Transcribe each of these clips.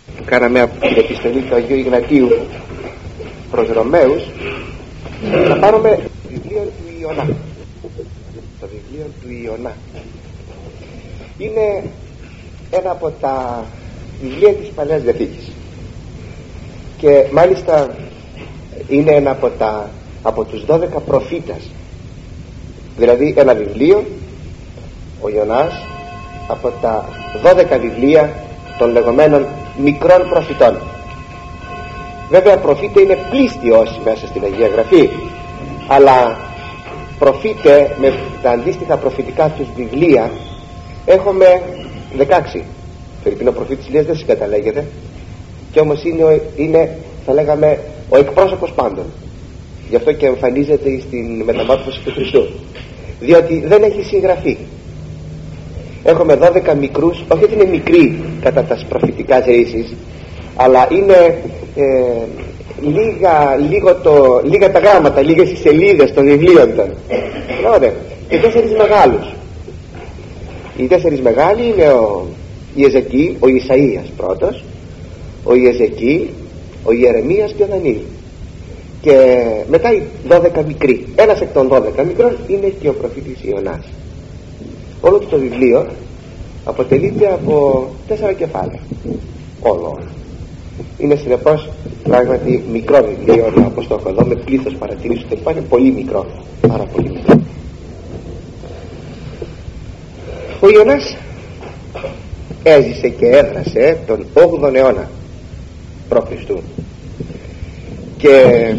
κάναμε από την επιστολή του Αγίου Ιγνατίου προς Ρωμαίους, θα πάρουμε το βιβλίο του Ιωνά. Το βιβλίο του Ιωνά είναι ένα από τα βιβλία της Παλαιάς Διαθήκης και μάλιστα είναι ένα από τους 12 προφήτας, δηλαδή ένα βιβλίο, ο Ιωνάς, από τα 12 βιβλία των λεγόμενων μικρών προφητών. Βέβαια προφήτε είναι πλήστοι όσοι μέσα στην Αγία Γραφή, αλλά προφήτε με τα αντίστοιχα προφητικά τους βιβλία έχουμε 16. Φερρυπίν ο προφήτης Ηλίας δεν συγκαταλέγεται, και όμως είναι θα λέγαμε ο εκπρόσωπος πάντων. Γι' αυτό και εμφανίζεται στην μεταμόρφωση του Χριστού, διότι δεν έχει συγγραφεί. Έχουμε 12 μικρούς, όχι ότι είναι μικροί κατά τα προφητικά ρίσεις, αλλά είναι λίγα τα γράμματα, λίγες οι σελίδες των βιβλίων των. Και 4 μεγάλους. Οι 4 μεγάλοι είναι ο Ιεζεκίηλ, ο Ισαΐας πρώτος, ο Ιεζεκίηλ, ο Ιερεμίας και ο Δανιήλ. Και μετά οι 12 μικροί. Ένας εκ των 12 μικρών είναι και ο προφήτης Ιωνάς. Όλο το βιβλίο αποτελείται από 4 κεφάλαια. Όλο. Είναι συνεπώς πράγματι μικρό βιβλίο, όπως το έχω εδώ, με πλήθος παρατηρήσεων. Είναι πολύ μικρό, πάρα πολύ μικρό. Ο Ιωνάς έζησε και έδρασε τον 8ο αιώνα π.Χ. και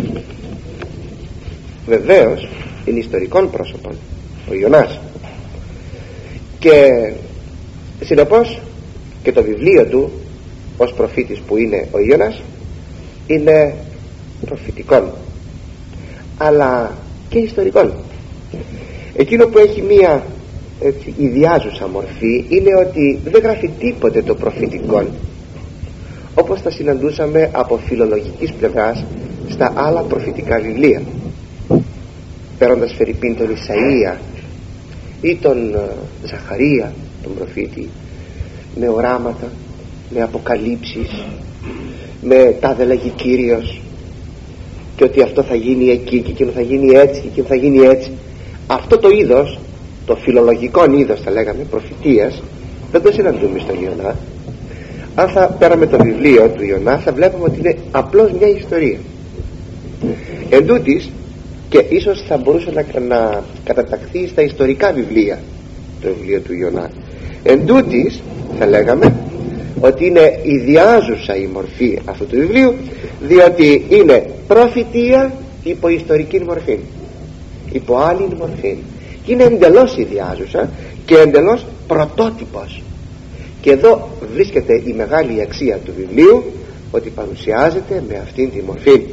βεβαίως είναι ιστορικών πρόσωπων ο Ιωνάς, και συνεπώς και το βιβλίο του ως προφήτης που είναι ο Ιωνάς είναι προφητικών, αλλά και ιστορικών. Εκείνο που έχει μία έτσι ιδιάζουσα μορφή είναι ότι δεν γράφει τίποτε το προφητικό όπως θα συναντούσαμε από φιλολογικής πλευράς στα άλλα προφητικά βιβλία, παίρνοντας φερρυπίν τον Ισαΐα ή τον Ζαχαρία τον προφήτη, με οράματα, με αποκαλύψεις, με τάδε λέγει Κύριος, και ότι αυτό θα γίνει εκεί και εκείνο θα γίνει έτσι και εκείνο θα γίνει έτσι. Αυτό το είδος, το φιλολογικό είδος θα λέγαμε προφητείας, δεν το συναντούμε στον Ιωνά. Αν θα πέραμε το βιβλίο του Ιωνά θα βλέπουμε ότι είναι απλώς μια ιστορία. Εν τούτοις, και ίσως θα μπορούσε να καταταχθεί στα ιστορικά βιβλία το βιβλίο του Ιωνά, εν τούτοις θα λέγαμε ότι είναι ιδιάζουσα η μορφή αυτού του βιβλίου, διότι είναι προφητεία υπό ιστορική μορφή, υπό άλλη μορφή, και είναι εντελώς ιδιάζουσα και εντελώς πρωτότυπος. Και εδώ βρίσκεται η μεγάλη αξία του βιβλίου, ότι παρουσιάζεται με αυτήν τη μορφή.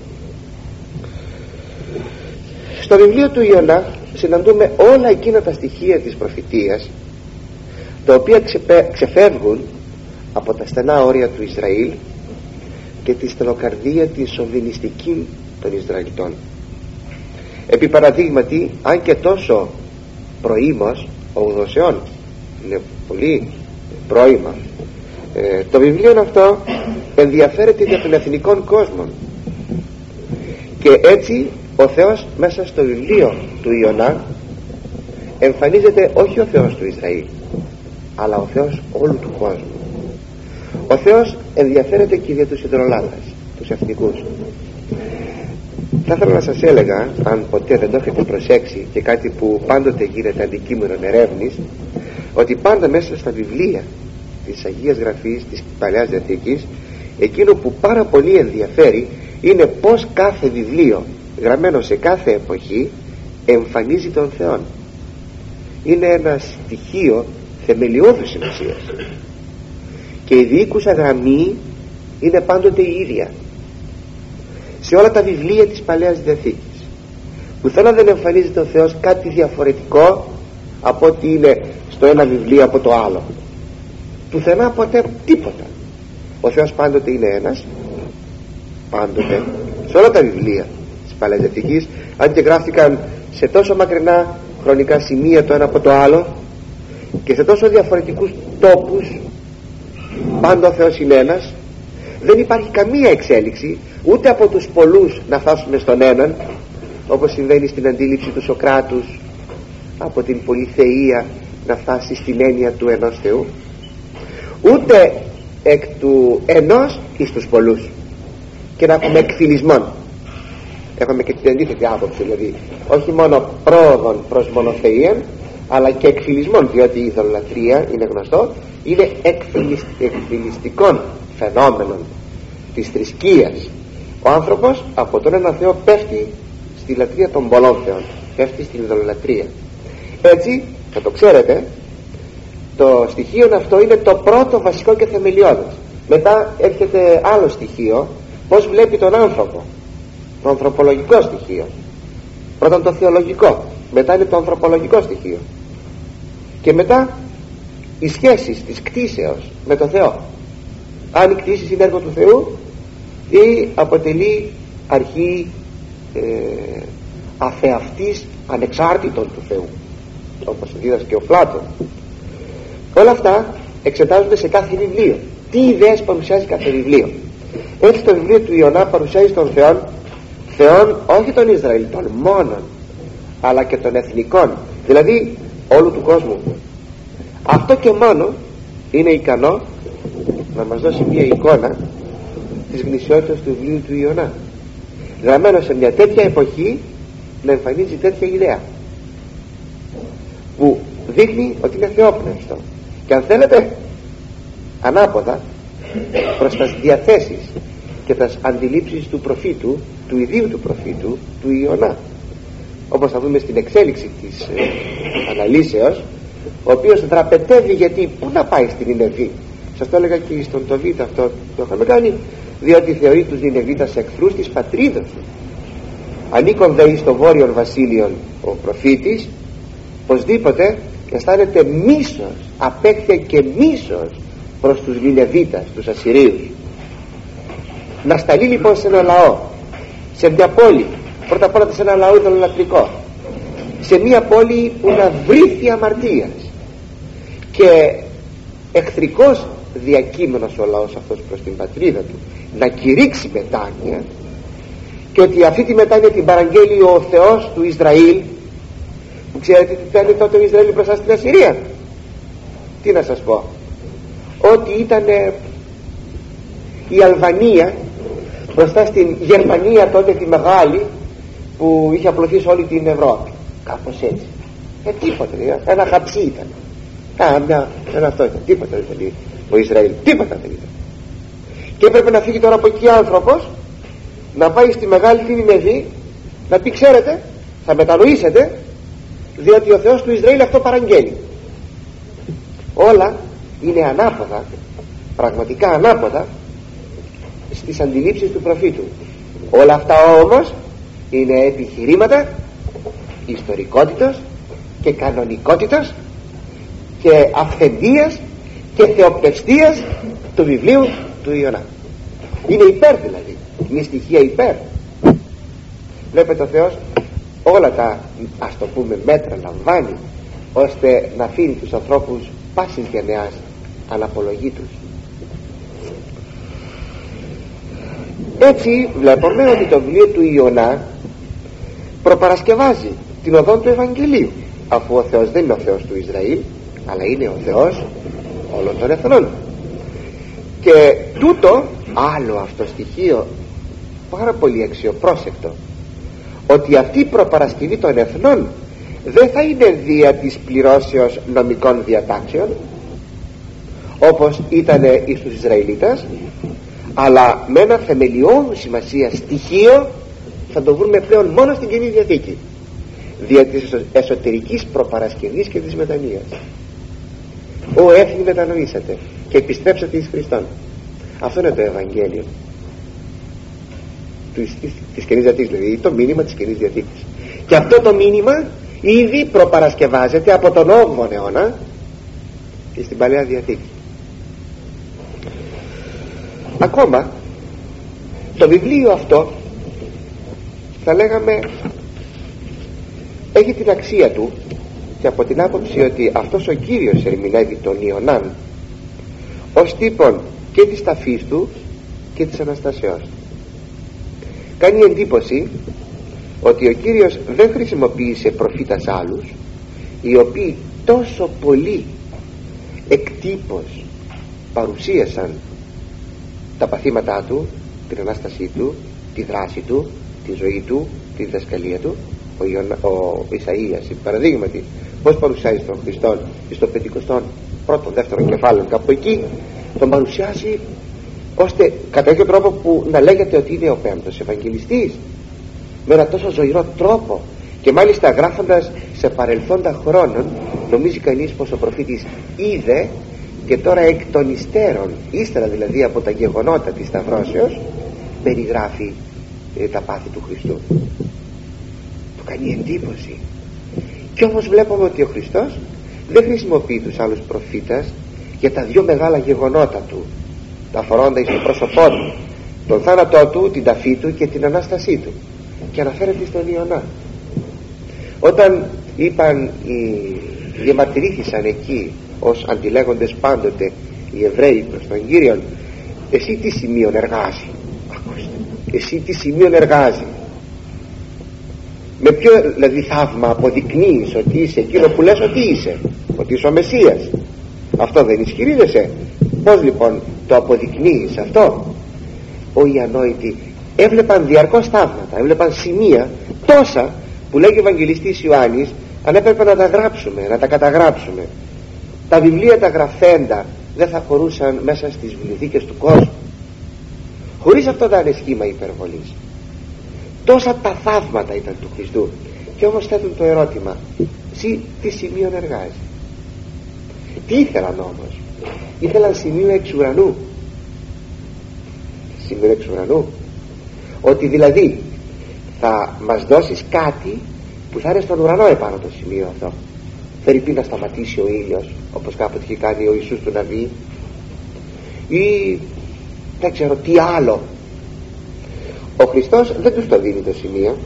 Στο βιβλίο του Ιωνά συναντούμε όλα εκείνα τα στοιχεία της προφητείας, τα οποία ξεφεύγουν από τα στενά όρια του Ισραήλ και τη στενοκαρδία τη σοβινιστική των Ισραηλιτών. Επί παραδείγματι, αν και τόσο προήμως, 8 αιών, είναι πολύ πρόημα, το βιβλίο αυτό ενδιαφέρεται για τον εθνικό κόσμο, και έτσι ο Θεός μέσα στο βιβλίο του Ιωνά εμφανίζεται όχι ο Θεός του Ισραήλ, αλλά ο Θεός όλου του κόσμου. Ο Θεός ενδιαφέρεται και για τους ιδρολάτρες, τους εθνικούς. Θα ήθελα να σας έλεγα, αν ποτέ δεν το έχετε προσέξει, και κάτι που πάντοτε γίνεται αντικείμενο ερεύνης, ότι πάντα μέσα στα βιβλία της Αγίας Γραφής της Παλαιάς Διαθήκης, εκείνο που πάρα πολύ ενδιαφέρει είναι πως κάθε βιβλίο γραμμένο σε κάθε εποχή εμφανίζει τον Θεό. Είναι ένα στοιχείο θεμελιώδους σημασίας, και η διοίκουσα γραμμή είναι πάντοτε η ίδια σε όλα τα βιβλία της Παλαιάς Διαθήκης. Πουθενά δεν εμφανίζεται ο Θεός κάτι διαφορετικό από ό,τι είναι στο ένα βιβλίο από το άλλο. Πουθενά ποτέ τίποτα. Ο Θεός πάντοτε είναι ένας, πάντοτε, σε όλα τα βιβλία της Παλαιάς Διαθήκης, αν και γράφτηκαν σε τόσο μακρινά χρονικά σημεία το ένα από το άλλο και σε τόσο διαφορετικούς τόπους, πάντα ο Θεός είναι ένας, Δεν υπάρχει καμία εξέλιξη ούτε από τους πολλούς να φτάσουμε στον έναν, όπως συμβαίνει στην αντίληψη του Σωκράτους, από την πολυθεΐα να φτάσει στην έννοια του ενός Θεού, ούτε εκ του ενός εις τους πολλούς, και να έχουμε εκφυλισμόν. Έχουμε και την αντίθετη άποψη, δηλαδή όχι μόνο πρόοδον προς μονοθεΐαν, αλλά και εκφυλισμόν, διότι η ειδωλολατρία, είναι γνωστό, είναι εκφυλιστικών φαινόμενων της θρησκείας. Ο άνθρωπος από τον ένα Θεό πέφτει στη λατρεία των πολλών θεών, πέφτει στην ειδωλολατρία. Έτσι, θα το ξέρετε, το στοιχείο αυτό είναι το πρώτο βασικό και θεμελιώδες. Μετά έρχεται άλλο στοιχείο, πώς βλέπει τον άνθρωπο, το ανθρωπολογικό στοιχείο. Πρώτα το θεολογικό, μετά είναι το ανθρωπολογικό στοιχείο, και μετά οι σχέσεις της κτήσεως με το Θεό. Αν η κτήση είναι έργο του Θεού ή αποτελεί αρχή αφεαυτής ανεξάρτητον του Θεού, όπως δίδασκε ο Πλάτων. Όλα αυτά εξετάζονται σε κάθε βιβλίο. Τι ιδέες παρουσιάζει κάθε βιβλίο. Έτσι το βιβλίο του Ιωνά παρουσιάζει τον Θεόν όχι των Ισραηλιτών μόνον, αλλά και των εθνικών, δηλαδή όλου του κόσμου. Αυτό και μόνο είναι ικανό να μας δώσει μια εικόνα της γνησιότητας του βιβλίου του Ιωνά, γραμμένο σε μια τέτοια εποχή, να εμφανίζει τέτοια ιδέα που δείχνει ότι είναι θεόπνευστο, και αν θέλετε ανάποδα προς τις διαθέσεις και τις αντιλήψεις του προφήτου, του ιδίου του προφήτου του Ιωνά, όπως θα δούμε στην εξέλιξη της αναλύσεως, ο οποίος δραπετεύει, γιατί πού να πάει στην Νινεβή. Σας το έλεγα και στον Τοβίτα, αυτό το είχαμε κάνει, διότι θεωρεί τους Νινεβίτας εχθρούς της πατρίδος του. Ανήκον δε εις το βόρειον βασίλειον ο προφήτης, οπωσδήποτε αισθάνεται μίσος, απέχθεια και μίσος προς τους Νινεβίτας, τους Ασσυρίους. Να σταλεί λοιπόν σε ένα λαό, σε μια πόλη, πρώτα απ' όλα σε ένα λαό ειδωλολατρικό, σε μια πόλη που να βρήθη αμαρτίας, και εχθρικός διακείμενος ο λαός αυτός προς την πατρίδα του, να κηρύξει μετάνοια, και ότι αυτή τη μετάνοια την παραγγέλει ο Θεός του Ισραήλ, που ξέρετε τι ήταν τότε ο Ισραήλ μπροστά στην Ασσυρία. Τι να σας πω, ότι ήταν η Αλβανία μπροστά στην Γερμανία τότε τη μεγάλη, που είχε απλωθεί σε όλη την Ευρώπη, κάπως έτσι. Τίποτα, ένα χαψί ήταν, ένα αυτό ήταν, τίποτα δεν ήταν ο Ισραήλ, τίποτα δεν ήταν. Και έπρεπε να φύγει τώρα από εκεί άνθρωπος, να πάει στη μεγάλη την Νινεβή, να πει, ξέρετε, θα μετανοήσετε, διότι ο Θεός του Ισραήλ αυτό παραγγέλει. Όλα είναι ανάποδα, πραγματικά ανάποδα στις αντιλήψεις του προφήτου. Όλα αυτά όμως είναι επιχειρήματα ιστορικότητος και κανονικότητος και αυθεντίας και θεοπνευστίας του βιβλίου του Ιωνά. Είναι υπέρ, δηλαδή είναι στοιχεία υπέρ. Βλέπετε, ο Θεός όλα τα, ας το πούμε, μέτρα λαμβάνει, ώστε να αφήνει τους ανθρώπους πάσης γενεάς αναπολογή τους. Έτσι βλέπουμε ότι το βιβλίο του Ιωνά προπαρασκευάζει την οδόν του Ευαγγελίου, αφού ο Θεός δεν είναι ο Θεός του Ισραήλ, αλλά είναι ο Θεός όλων των εθνών. Και τούτο άλλο αυτό στοιχείο πάρα πολύ αξιοπρόσεκτο, ότι αυτή η προπαρασκευή των εθνών δεν θα είναι δια της πληρώσεως νομικών διατάξεων, όπως ήταν εις τους Ισραηλίτας, αλλά με ένα θεμελιώδου σημασία στοιχείο θα το βρούμε πλέον μόνο στην Καινή Διαθήκη, δια της εσωτερικής προπαρασκευής και της μετανοίας. «Ω έθνη, μετανοήσατε και επιστρέψατε εις Χριστόν». Αυτό είναι το Ευαγγέλιο της Καινής Διαθήκης, δηλαδή το μήνυμα της Καινής Διαθήκης. Και αυτό το μήνυμα ήδη προπαρασκευάζεται από τον 8ο αιώνα και στην Παλαιά Διαθήκη. Ακόμα το βιβλίο αυτό, θα λέγαμε, έχει την αξία του, και από την άποψη ότι αυτός ο Κύριος ερμηνεύει τον Ιωνάν ως τύπον και της ταφής του και της Αναστασεώς. Κάνει εντύπωση ότι ο Κύριος δεν χρησιμοποίησε προφήτας άλλους, οι οποίοι τόσο πολύ εκτύπως παρουσίασαν τα παθήματά του, την Ανάστασή του, τη δράση του, τη ζωή του, τη διδασκαλία του. Ο Ισαΐας, παραδείγματι, πώς παρουσιάζει τον Χριστό στο 51ο, δεύτερο κεφάλαιο, κάπου εκεί τον παρουσιάζει ώστε κατά κάποιο τρόπο που να λέγεται ότι είναι ο πέμπτος Ευαγγελιστής, με ένα τόσο ζωηρό τρόπο, και μάλιστα γράφοντας σε παρελθόντα χρόνων, νομίζει κανείς πως ο προφήτης είδε και τώρα εκ των υστέρων, ύστερα δηλαδή από τα γεγονότα της Σταυρώσεως, περιγράφει τα πάθη του Χριστού. Του κάνει εντύπωση. Και όμως βλέπουμε ότι ο Χριστός δεν χρησιμοποιεί τους άλλους προφήτας για τα δύο μεγάλα γεγονότα του, τα αφορώντα εις το πρόσωπό του, τον θάνατό του, την ταφή του και την Ανάστασή του, και αναφέρεται στον Ιωνά. Όταν διαμαρτυρήθησαν εκεί ως αντιλέγοντες πάντοτε οι Εβραίοι προς τον Κύριον, εσύ τι σημείον εργάζει, ακούστε, εσύ τι σημείον εργάζει, με ποιο δηλαδή θαύμα αποδεικνύεις ότι είσαι εκείνο που λες ότι είσαι, ότι είσαι ο Μεσσίας? Αυτό δεν ισχυρίζεσαι? Πώς λοιπόν το αποδεικνύεις αυτό? Οι ανόητοι έβλεπαν διαρκώς θαύματα, έβλεπαν σημεία τόσα που λέγει ο Ευαγγελιστής Ιωάννης, αν έπρεπε να τα γράψουμε, να τα καταγράψουμε, τα βιβλία τα γραφέντα δεν θα χωρούσαν μέσα στις βιβλιοθήκες του κόσμου. Χωρίς αυτό να είναι σχήμα υπερβολής. Τόσα τα θαύματα ήταν του Χριστού. Και όμως θέτουν το ερώτημα, εσύ τι σημείο εργάζει? Τι ήθελαν όμως? Ήθελαν σημείο εξ ουρανού. Σημείο εξ ουρανού, ότι δηλαδή θα μας δώσεις κάτι που θα είναι στον ουρανό επάνω το σημείο αυτό. Φερειπεί να σταματήσει ο ήλιος, όπως κάποτε είχε κάνει ο Ιησούς του Ναβί, ή δεν ξέρω τι άλλο. Ο Χριστός δεν τους το δίνει το σημείο,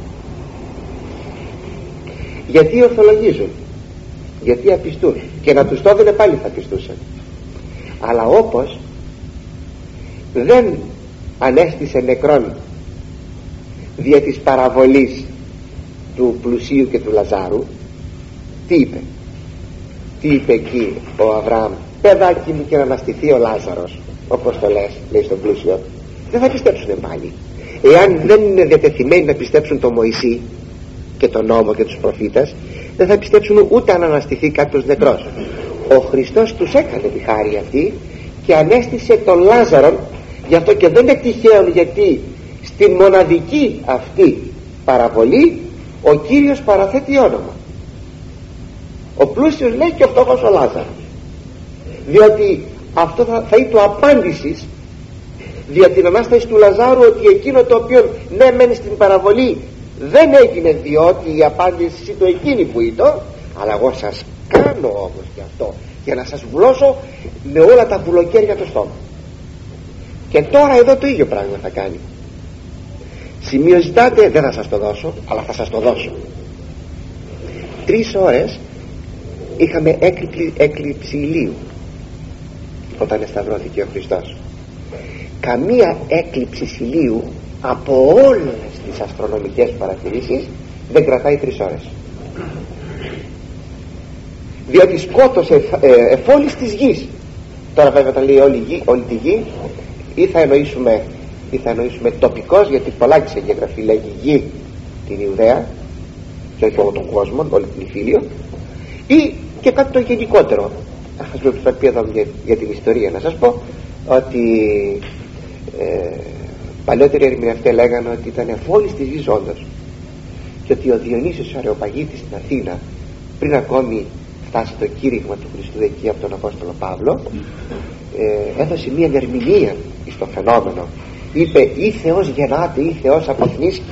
γιατί ορθολογίζουν, γιατί απιστούν, και να τους το έδινε πάλι θα πιστούσαν. Αλλά όπως δεν ανέστησε νεκρόν δια της παραβολής του πλουσίου και του Λαζάρου, τι είπε εκεί ο Αβραάμ? Παιδάκι μου, και να αναστηθεί ο Λάζαρος, όπως το λες, λέει στον πλούσιο. Δεν θα πιστέψουν πάλι. Εάν δεν είναι διατεθειμένοι να πιστέψουν τον Μωυσή και τον νόμο και τους προφήτες, δεν θα πιστέψουν ούτε αν αναστηθεί κάποιος νεκρός. Ο Χριστός τους έκανε τη χάρη αυτή και ανέστησε τον Λάζαρο. Γι' αυτό και δεν είναι τυχαίο, γιατί στην μοναδική αυτή παραβολή ο Κύριος παραθέτει όνομα. Ο πλούσιος λέει και ο φτωχός ο Λάζαρος, διότι αυτό θα είναι το απάντησης δια την Ανάσταση του Λαζάρου, ότι εκείνο το οποίο ναι μένει στην παραβολή δεν έγινε, διότι η απάντηση το εκείνη που ήταν, αλλά εγώ σας κάνω όμως και αυτό για να σας βουλώσω με όλα τα βουλοκαίρια το στόμα. Και τώρα εδώ το ίδιο πράγμα θα κάνει. Σημείο ζητάτε, δεν θα σας το δώσω, αλλά θα σας το δώσω. 3 ώρες είχαμε έκλειψη ηλίου όταν εσταυρώθηκε ο Χριστός. Καμία έκλειψη ηλίου από όλες τις αστρονομικές παρατηρήσεις δεν κρατάει 3 ώρες, διότι σκότωσε εφόλης της γης. Τώρα βέβαια όταν λέει όλη τη γη, ή θα εννοήσουμε τοπικός, γιατί πολλάκι σε εγγραφή λέγει γη την Ιουδαία και όχι όλο τον κόσμο, όλη την Ιφίλιο, ή και κάτι το γενικότερο. Ας πρέπει εδώ για την ιστορία να σας πω ότι παλιότεροι ερμηνευτές λέγανε ότι ήταν εφόλης της γης όντως, και ότι ο Διονύσιος ο Αρεοπαγίτης στην Αθήνα, πριν ακόμη φτάσει το κήρυγμα του Χριστού εκεί από τον Απόστολο Παύλο, έδωσε μια ερμηνεία στο φαινόμενο. Είπε ή Θεός γεννάται ή Θεός αποθνίσκει.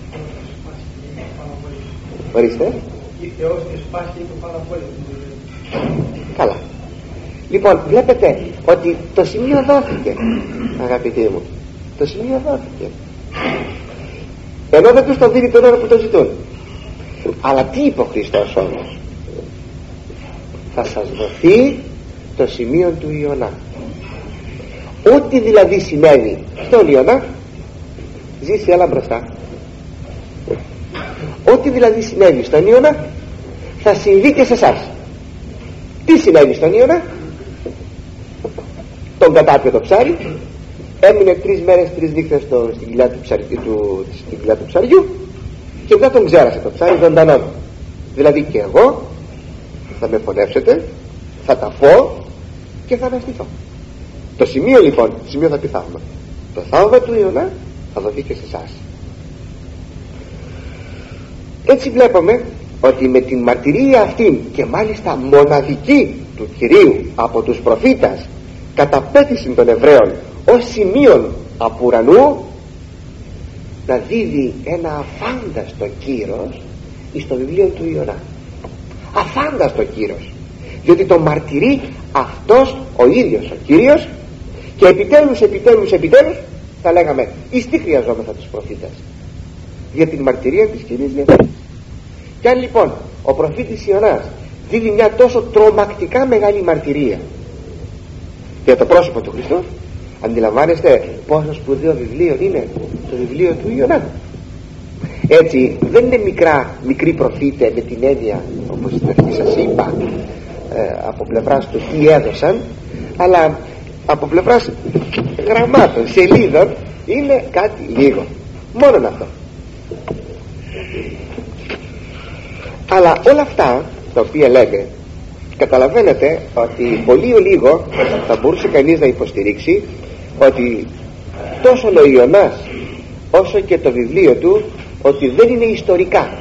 Ορίστε. Ή Θεός και σπάσχει το παραπόλεμο. Καλά. Λοιπόν, βλέπετε ότι το σημείο δόθηκε, αγαπητοί μου. Το σημείο δόθηκε, ενώ δεν τους το δίνει την ώρα που το ζητούν. Αλλά τι είπε ο Χριστός όμως? Θα σας δοθεί το σημείο του Ιωνά. Ό,τι δηλαδή συνέβη στον Ιωνά, ζήσει, έλα μπροστά, ό,τι δηλαδή συνέβη στον Ιωνά θα συμβεί και σε εσάς. Τι συνέβη στον Ιωνά? Τον κατάπιε το ψάρι, έμεινε 3 μέρες 3 νύχτες στην κοιλιά του ψαριού και μετά τον ξέρασε το ψάρι ζωντανό. Δηλαδή και εγώ θα με φωνεύσετε, θα τα φω και θα αναστηθώ. Το σημείο λοιπόν, το σημείο θα πει θαύμα. Το θαύμα του Ιωνά θα δοθεί και σε εσάς. Έτσι βλέπουμε ότι με την μαρτυρία αυτή, και μάλιστα μοναδική του Κυρίου από τους προφήτας, καταπέτηση των Εβραίων ως σημείων από ουρανού, να δίδει ένα αφάνταστο κύρος στο βιβλίο του Ιωνά. Αφάνταστο κύρος, διότι το μαρτυρεί αυτός ο ίδιος ο Κύριος. Και επιτέλους θα λέγαμε, εις τι χρειαζόμεθα τους προφήτες? Για την μαρτυρία της Κυρίας Διαθήκης. Και αν λοιπόν ο προφήτης Ιωνάς δίνει μια τόσο τρομακτικά μεγάλη μαρτυρία για το πρόσωπο του Χριστού, αντιλαμβάνεστε πόσο σπουδαίο βιβλίο είναι το βιβλίο του Ιωνά. Έτσι δεν είναι μικροί προφήτε με την έννοια, όπως στην αρχή σας είπα, από πλευράς του τι έδωσαν, αλλά από πλευράς γραμμάτων, σελίδων, είναι κάτι λίγο, μόνον αυτό. Αλλά όλα αυτά τα οποία λέμε, καταλαβαίνετε ότι πολύ λίγο θα μπορούσε κανείς να υποστηρίξει ότι τόσο ο Ιωνάς όσο και το βιβλίο του ότι δεν είναι ιστορικά.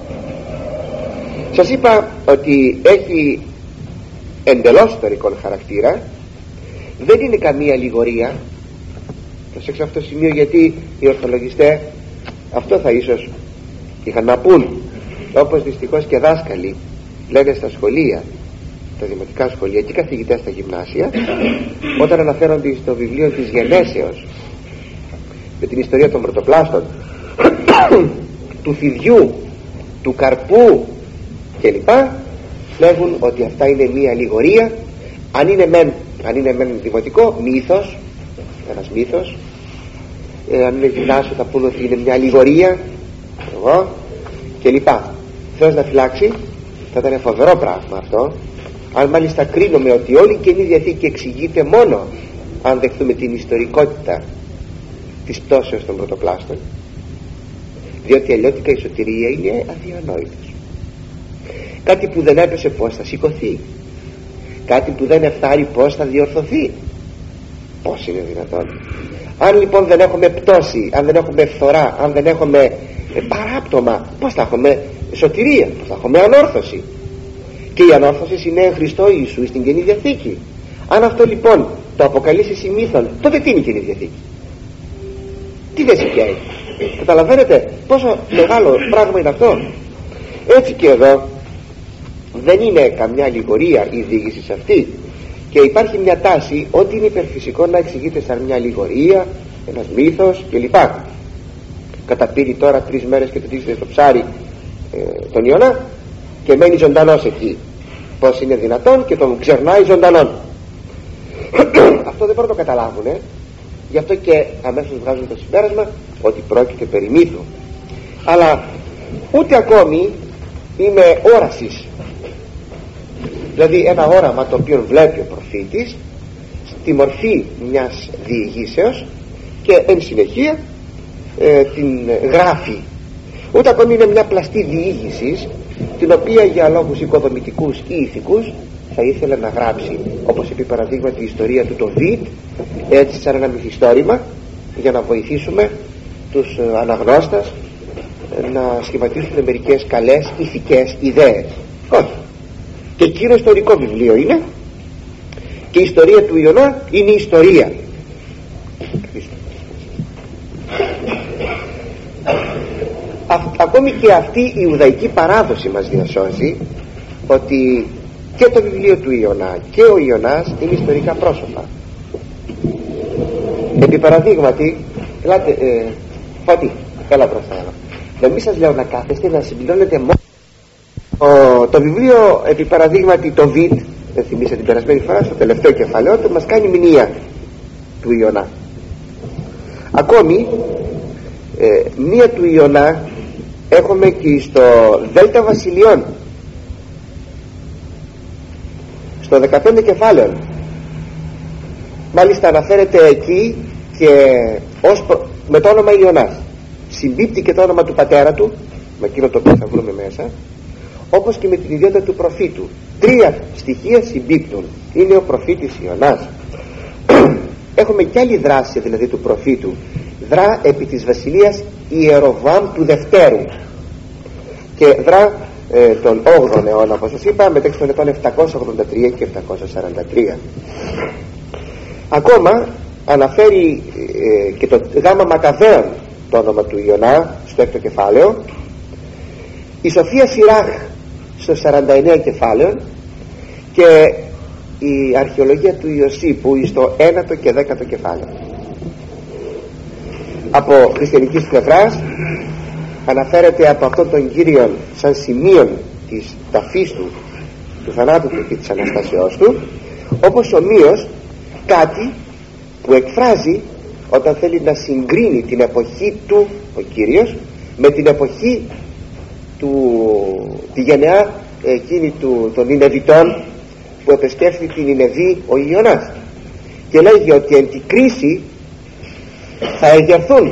Σας είπα ότι έχει εντελώς ιστορικών χαρακτήρα, δεν είναι καμία αλληγορία. Προσέξτε αυτό το σημείο, γιατί οι ορθολογιστές αυτό θα ίσως είχαν να πούν, όπως δυστυχώς και δάσκαλοι λένε στα σχολεία, τα δημοτικά σχολεία και καθηγητές στα γυμνάσια, όταν αναφέρονται στο βιβλίο της Γενέσεως με την ιστορία των πρωτοπλάστων, του φιδιού, του καρπού κλπ, λέγουν ότι αυτά είναι μία αλληγορία. Αν είναι μεν δημοτικό μύθος, ένας μύθος, αν είναι γυμνάσιο θα πούνε ότι είναι μια αλληγορία κλπ. Θεός να φυλάξει, θα ήταν φοβερό πράγμα αυτό. Αν μάλιστα κρίνουμε ότι όλη η Καινή Διαθήκη εξηγείται μόνο αν δεχθούμε την ιστορικότητα της πτώσεως των πρωτοπλάστων, διότι αλλιώτικα η σωτηρία είναι αδιανόητος. Κάτι που δεν έπεσε πως θα σηκωθεί, κάτι που δεν εφτάρει πως θα διορθωθεί. Πως είναι δυνατόν? Αν λοιπόν δεν έχουμε πτώση, αν δεν έχουμε φθορά, αν δεν έχουμε παράπτωμα, πως θα έχουμε σωτηρία, πως θα έχουμε ανόρθωση? Και η ανόρθωση είναι Χριστό Ιησού στην Καινή Διαθήκη. Αν αυτό λοιπόν το αποκαλείς εσύ μύθον, τότε τι είναι η Καινή Διαθήκη? Τι δεν σε πιάει? Καταλαβαίνετε πόσο μεγάλο πράγμα είναι αυτό? Έτσι και εδώ δεν είναι καμιά αλληγορία η διήγηση σε αυτή, και υπάρχει μια τάση ότι είναι υπερφυσικό να εξηγείται σαν μια αλληγορία, ένας μύθος κλπ. Καταπήρει τώρα 3 μέρες και τετήσεται στο ψάρι τον Ιωνά και μένει ζωντανός εκεί. Πως είναι δυνατόν? Και τον ξερνάει ζωντανόν. Αυτό δεν μπορούν να το καταλάβουν, γι' αυτό και αμέσως βγάζουν το συμπέρασμα ότι πρόκειται περί μύθου. Αλλά ούτε ακόμη είμαι όρασης, δηλαδή ένα όραμα το οποίο βλέπει ο προφήτης στη μορφή μιας διηγήσεως και εν συνεχεία την γράφει. Ούτε ακόμη είναι μια πλαστή διήγηση την οποία για λόγους οικοδομητικούς ή ηθικούς θα ήθελε να γράψει, όπως επί παραδείγματι η ιστορία του Δαβίδ, έτσι σαν ένα μυθιστόρημα, για να βοηθήσουμε τους αναγνώστες να σχηματίσουν μερικές καλές ηθικές ιδέες. Όχι. Και εκείνο ιστορικό βιβλίο είναι, και η ιστορία του Ιωνά είναι η ιστορία. Ακόμη και αυτή η Ιουδαϊκή παράδοση μας διασώζει ότι και το βιβλίο του Ιωνά και ο Ιωνάς είναι ιστορικά πρόσωπα. Επί παραδείγματι, ελάτε, Φώτη, έλα μπροστά, έλα. Να μην σας λέω να κάθεστε, να συμπληρώνετε μόνο το βιβλίο. Επί παραδείγματι το Βιτ, δεν θυμίσα την περασμένη φορά, στο τελευταίο κεφαλαίο του μας κάνει μηνύα. του Ιωνά. Ακόμη μία του Ιωνά έχουμε και στο Δέλτα Βασιλειών, στο 15 κεφάλαιο. Μάλιστα αναφέρεται εκεί και με το όνομα Ιωνάς, συμπίπτει και το όνομα του πατέρα του με εκείνο το οποίο θα βρούμε μέσα, όπως και με την ιδιότητα του προφήτου. Τρία στοιχεία συμπίπτουν. Είναι ο προφήτης Ιωνάς. Έχουμε και άλλη δράση δηλαδή του προφήτου. Δρά επί της βασιλείας Ιεροβοάμ του Δευτέρου και δρά τον 8ο αιώνα, όπως σας είπα, μεταξύ των ετών 783 και 743. Ακόμα αναφέρει και το γάμα Μακαβαίων το όνομα του Ιωνά στο 6ο κεφάλαιο, η Σοφία Σιράχ στο 49 κεφάλαιο και η αρχαιολογία του Ιωσήπου στο 9ο και 10ο κεφάλαιο. Από χριστιανικής πλευράς αναφέρεται από αυτόν τον Κύριον σαν σημείο της ταφής του, του θανάτου του και της Αναστάσεώς του, όπως ομοίως κάτι που εκφράζει όταν θέλει να συγκρίνει την εποχή του ο Κύριος με την εποχή τη γενεά εκείνη των Νινεβιτών που επισκέφθη την Νινεβή ο Ιωνάς, και λέγει ότι εν τη κρίση θα εγερθούν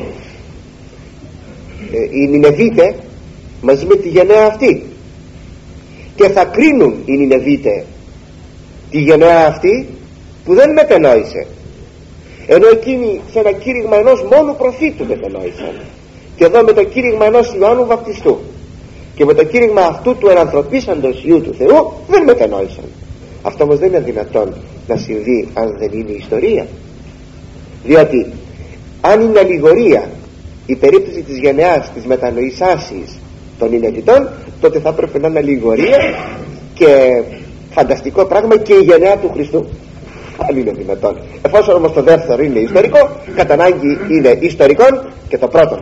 οι Νινεβίτε μαζί με τη γενεά αυτή και θα κρίνουν οι Νινεβίτε τη γενεά αυτή που δεν μετενόησε, ενώ εκείνοι σε ένα κήρυγμα ενός μόνου προφήτου μετενόησαν, και εδώ με το κήρυγμα ενός Ιωάννου Βαπτιστού και με το κήρυγμα αυτού του ενανθρωπίσαντος Υιού του Θεού δεν μετενόησαν. Αυτό όμως δεν είναι δυνατόν να συμβεί αν δεν είναι ιστορία, διότι αν είναι αλληγορία η περίπτωση της γενεάς της μετανοησάσης των Νινεβιτών, τότε θα έπρεπε να είναι αλληγορία και φανταστικό πράγμα και η γενεά του Χριστού, αν είναι δυνατόν. Εφόσον όμως το δεύτερο είναι ιστορικό, κατά ανάγκη είναι ιστορικό και το πρώτο.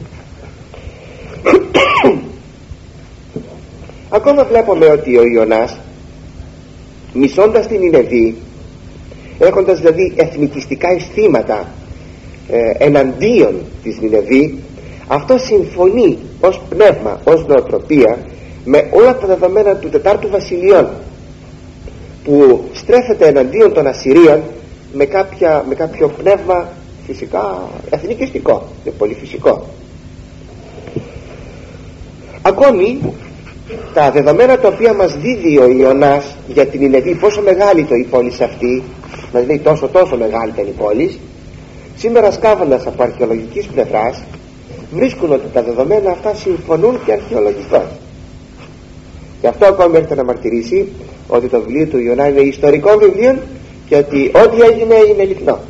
Ακόμα βλέπουμε ότι ο Ιωνάς, μισώντας την Νινεβή, έχοντας δηλαδή εθνικιστικά αισθήματα εναντίον της Νινεβή, αυτό συμφωνεί ως πνεύμα, ως νοοτροπία με όλα τα δεδομένα του Τετάρτου Βασιλειών, που στρέφεται εναντίον των Ασσυρίων με κάποιο πνεύμα φυσικά εθνικιστικό και πολύ φυσικό. Ακόμη τα δεδομένα τα οποία μας δίδει ο Ιωνάς για την Νινεβή, πόσο μεγάλη το η πόλη αυτή, μας λέει τόσο μεγάλη ήταν η πόλη, σήμερα σκάβοντας από αρχαιολογικής πλευράς βρίσκουν ότι τα δεδομένα αυτά συμφωνούν και αρχαιολογικώς. Γι' αυτό ακόμη έρχεται να μαρτυρήσει ότι το βιβλίο του Ιωνά είναι ιστορικό βιβλίο και ότι ό,τι έγινε είναι αληθινό.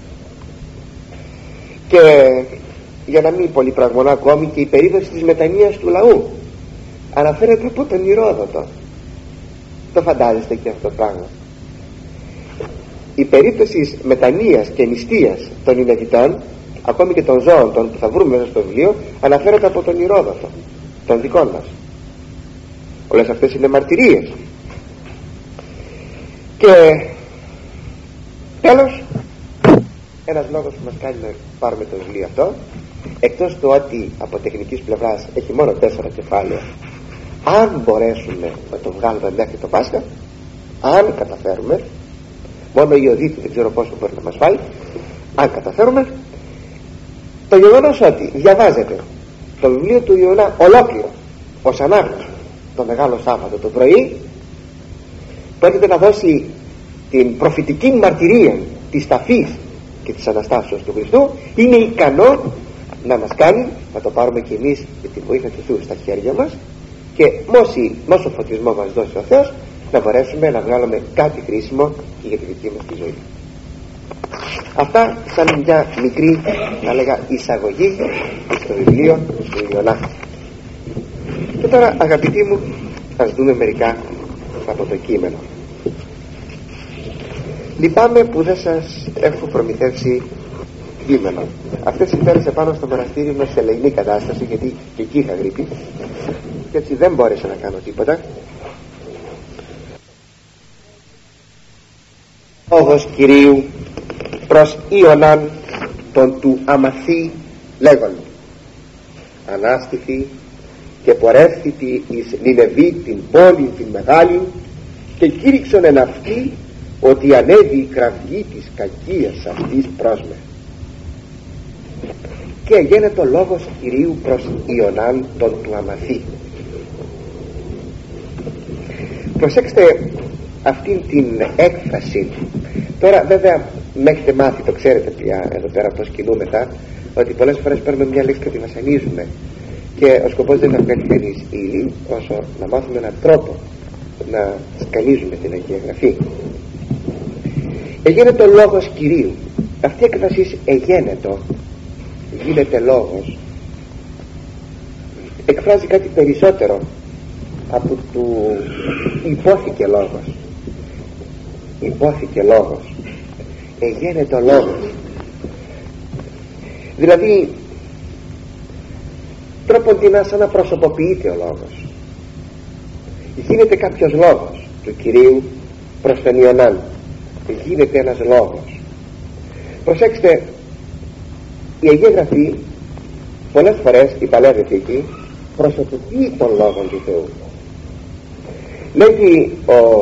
Και για να μην πολυπραγμονώ ακόμη, και η περίπτωση της μετανοίας του λαού αναφέρεται από τον Ηρόδοτο. Το φαντάζεστε και αυτό το πράγμα? Η περίπτωση μετανοίας και νηστείας των Νινεβιτών, ακόμη και των ζώων που θα βρούμε μέσα στο βιβλίο, αναφέρεται από τον Ηρόδοτο, των δικών μας. Όλες αυτές είναι μαρτυρίες. Και τέλος, ένας λόγος που μας κάνει να πάρουμε το βιβλίο αυτό, εκτός του ότι από τεχνικής πλευράς έχει μόνο 4 κεφάλαια, αν μπορέσουμε να το βγάλουμε μέχρι το Πάσχα, αν καταφέρουμε, μόνο η Οδύτη δεν ξέρω πόσο μπορεί να μας βάλει, αν καταφέρουμε, το γεγονός ότι διαβάζετε το βιβλίο του Ιωνά ολόκληρο ως ανάγνωση το Μεγάλο Σάββατο το πρωί, πρόκειται να δώσει την προφητική μαρτυρία της ταφής και της Αναστάσεως του Χριστού, είναι ικανό να μας κάνει να το πάρουμε κι εμείς με τη βοήθεια του Θεού στα χέρια μας, και μόσο φωτισμό μας δώσει ο Θεός, να μπορέσουμε να βγάλουμε κάτι χρήσιμο και για τη δική μας τη ζωή. Αυτά σαν μια μικρή, θα λέγα, εισαγωγή στο βιβλίο του Ιωνά. Και τώρα, αγαπητοί μου, ας δούμε μερικά από το κείμενο. Λυπάμαι που δεν σας έχω προμηθεύσει κείμενο. Αυτές τις μέρες επάνω στο μοναστήρι μας σε ελεηνή κατάσταση, γιατί και εκεί είχα γρίπη και έτσι δεν μπόρεσα να κάνω τίποτα. Λόγος Κυρίου προς Ιωνάν τον του Αμαθή λέγον: Ανάστηθη και πορεύθητη εις Νινεβή την πόλη την μεγάλη, και κήρυξον εν αυτή ότι ανέβη η κραυγή της κακίας αυτής προς με. Και γίνεται ο λόγος Κυρίου προς Ιωνάν τον του Αμαθή. Προσέξτε αυτήν την έκφραση. Τώρα βέβαια με έχετε μάθει, το ξέρετε πια εδώ πέρα πως κινούμεθα, ότι πολλές φορές παίρνουμε μια λέξη και τη βασανίζουμε, και ο σκοπός δεν είναι να βγάλει κανείς ύλη, όσο να μάθουμε έναν τρόπο να σκανίζουμε την Αγία Γραφή. Εγένετο λόγος Κυρίου. Αυτή η έκφραση εγένετο, γίνεται λόγος, εκφράζει κάτι περισσότερο από του υπόθηκε λόγος. Υπόθηκε λόγος, εγένετο λόγος, δηλαδή τρόποντινά σαν να προσωποποιείται ο λόγος. Γίνεται κάποιος λόγος του Κυρίου προς τον Ιωνάν, γίνεται ένας λόγος. Προσέξτε, η Αγία Γραφή πολλές φορές, η παλεύεται εκεί, προσωποποιεί τον λόγο του Θεού. Λέγει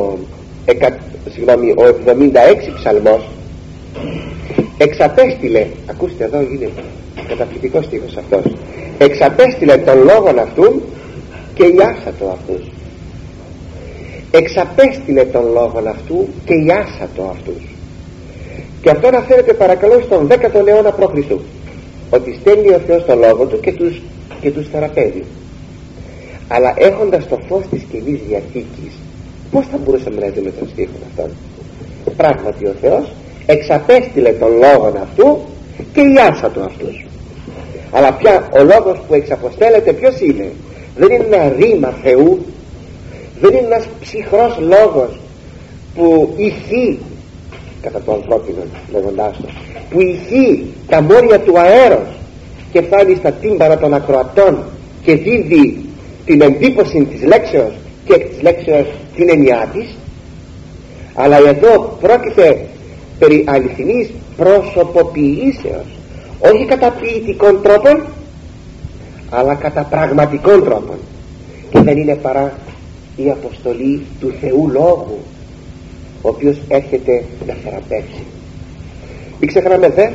ο 76 ψαλμός, εξαπέστειλε, ακούστε εδώ είναι καταπληκτικός στίχος αυτός, εξαπέστειλε τον λόγον αυτού και ιάσατο αυτούς. Εξαπέστειλε τον λόγον αυτού και ιάσατο αυτούς. Και αυτό αναφέρεται παρακαλώ στον 10ο αιώνα π.Χ., ότι στέλνει ο Θεός τον λόγο του και τους θεραπεύει. Αλλά έχοντας το φως της Καινής Διαθήκης, πώς θα μπορούσαμε να δούμε τον στίχο αυτόν? Πράγματι ο Θεός εξαπέστειλε τον λόγον αυτού και ιάσατο αυτούς. Αλλά πια ο λόγος που εξαποστέλλεται ποιος είναι? Δεν είναι ένα ρήμα Θεού, δεν είναι ένας ψυχρός λόγος που ηχεί, κατά το ανθρώπινο λέγοντάς το, που ηχεί τα μόρια του αέρος και φτάνει στα τύμπανα των ακροατών και δίδει την εντύπωση της λέξεως και εκ της λέξεως την έννοιά της. Αλλά εδώ πρόκειται περί αληθινής προσωποποιήσεως, όχι κατά ποιητικών τρόπων, αλλά κατά πραγματικών τρόπων, και δεν είναι παρά η αποστολή του Θεού Λόγου, ο οποίος έρχεται να θεραπεύσει. Μην ξεχνάμε δε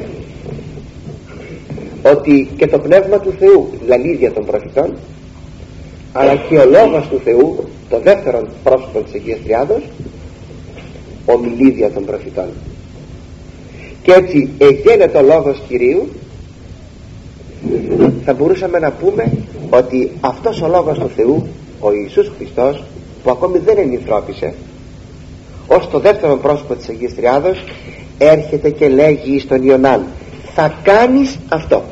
ότι και το Πνεύμα του Θεού λαλεί δια των προφητών, αλλά και ο Λόγος του Θεού, το δεύτερο πρόσωπο της Αγίας Τριάδος, ομιλεί δια των προφητών. Και έτσι εγένετο ο Λόγος Κυρίου. Θα μπορούσαμε να πούμε ότι αυτός ο Λόγος του Θεού, ο Ιησούς Χριστός, που ακόμη δεν ενυνθρώπισε, ως το δεύτερο πρόσωπο της Αγίας Τριάδος, έρχεται και λέγει στον Ιωνάν: θα κάνεις αυτό.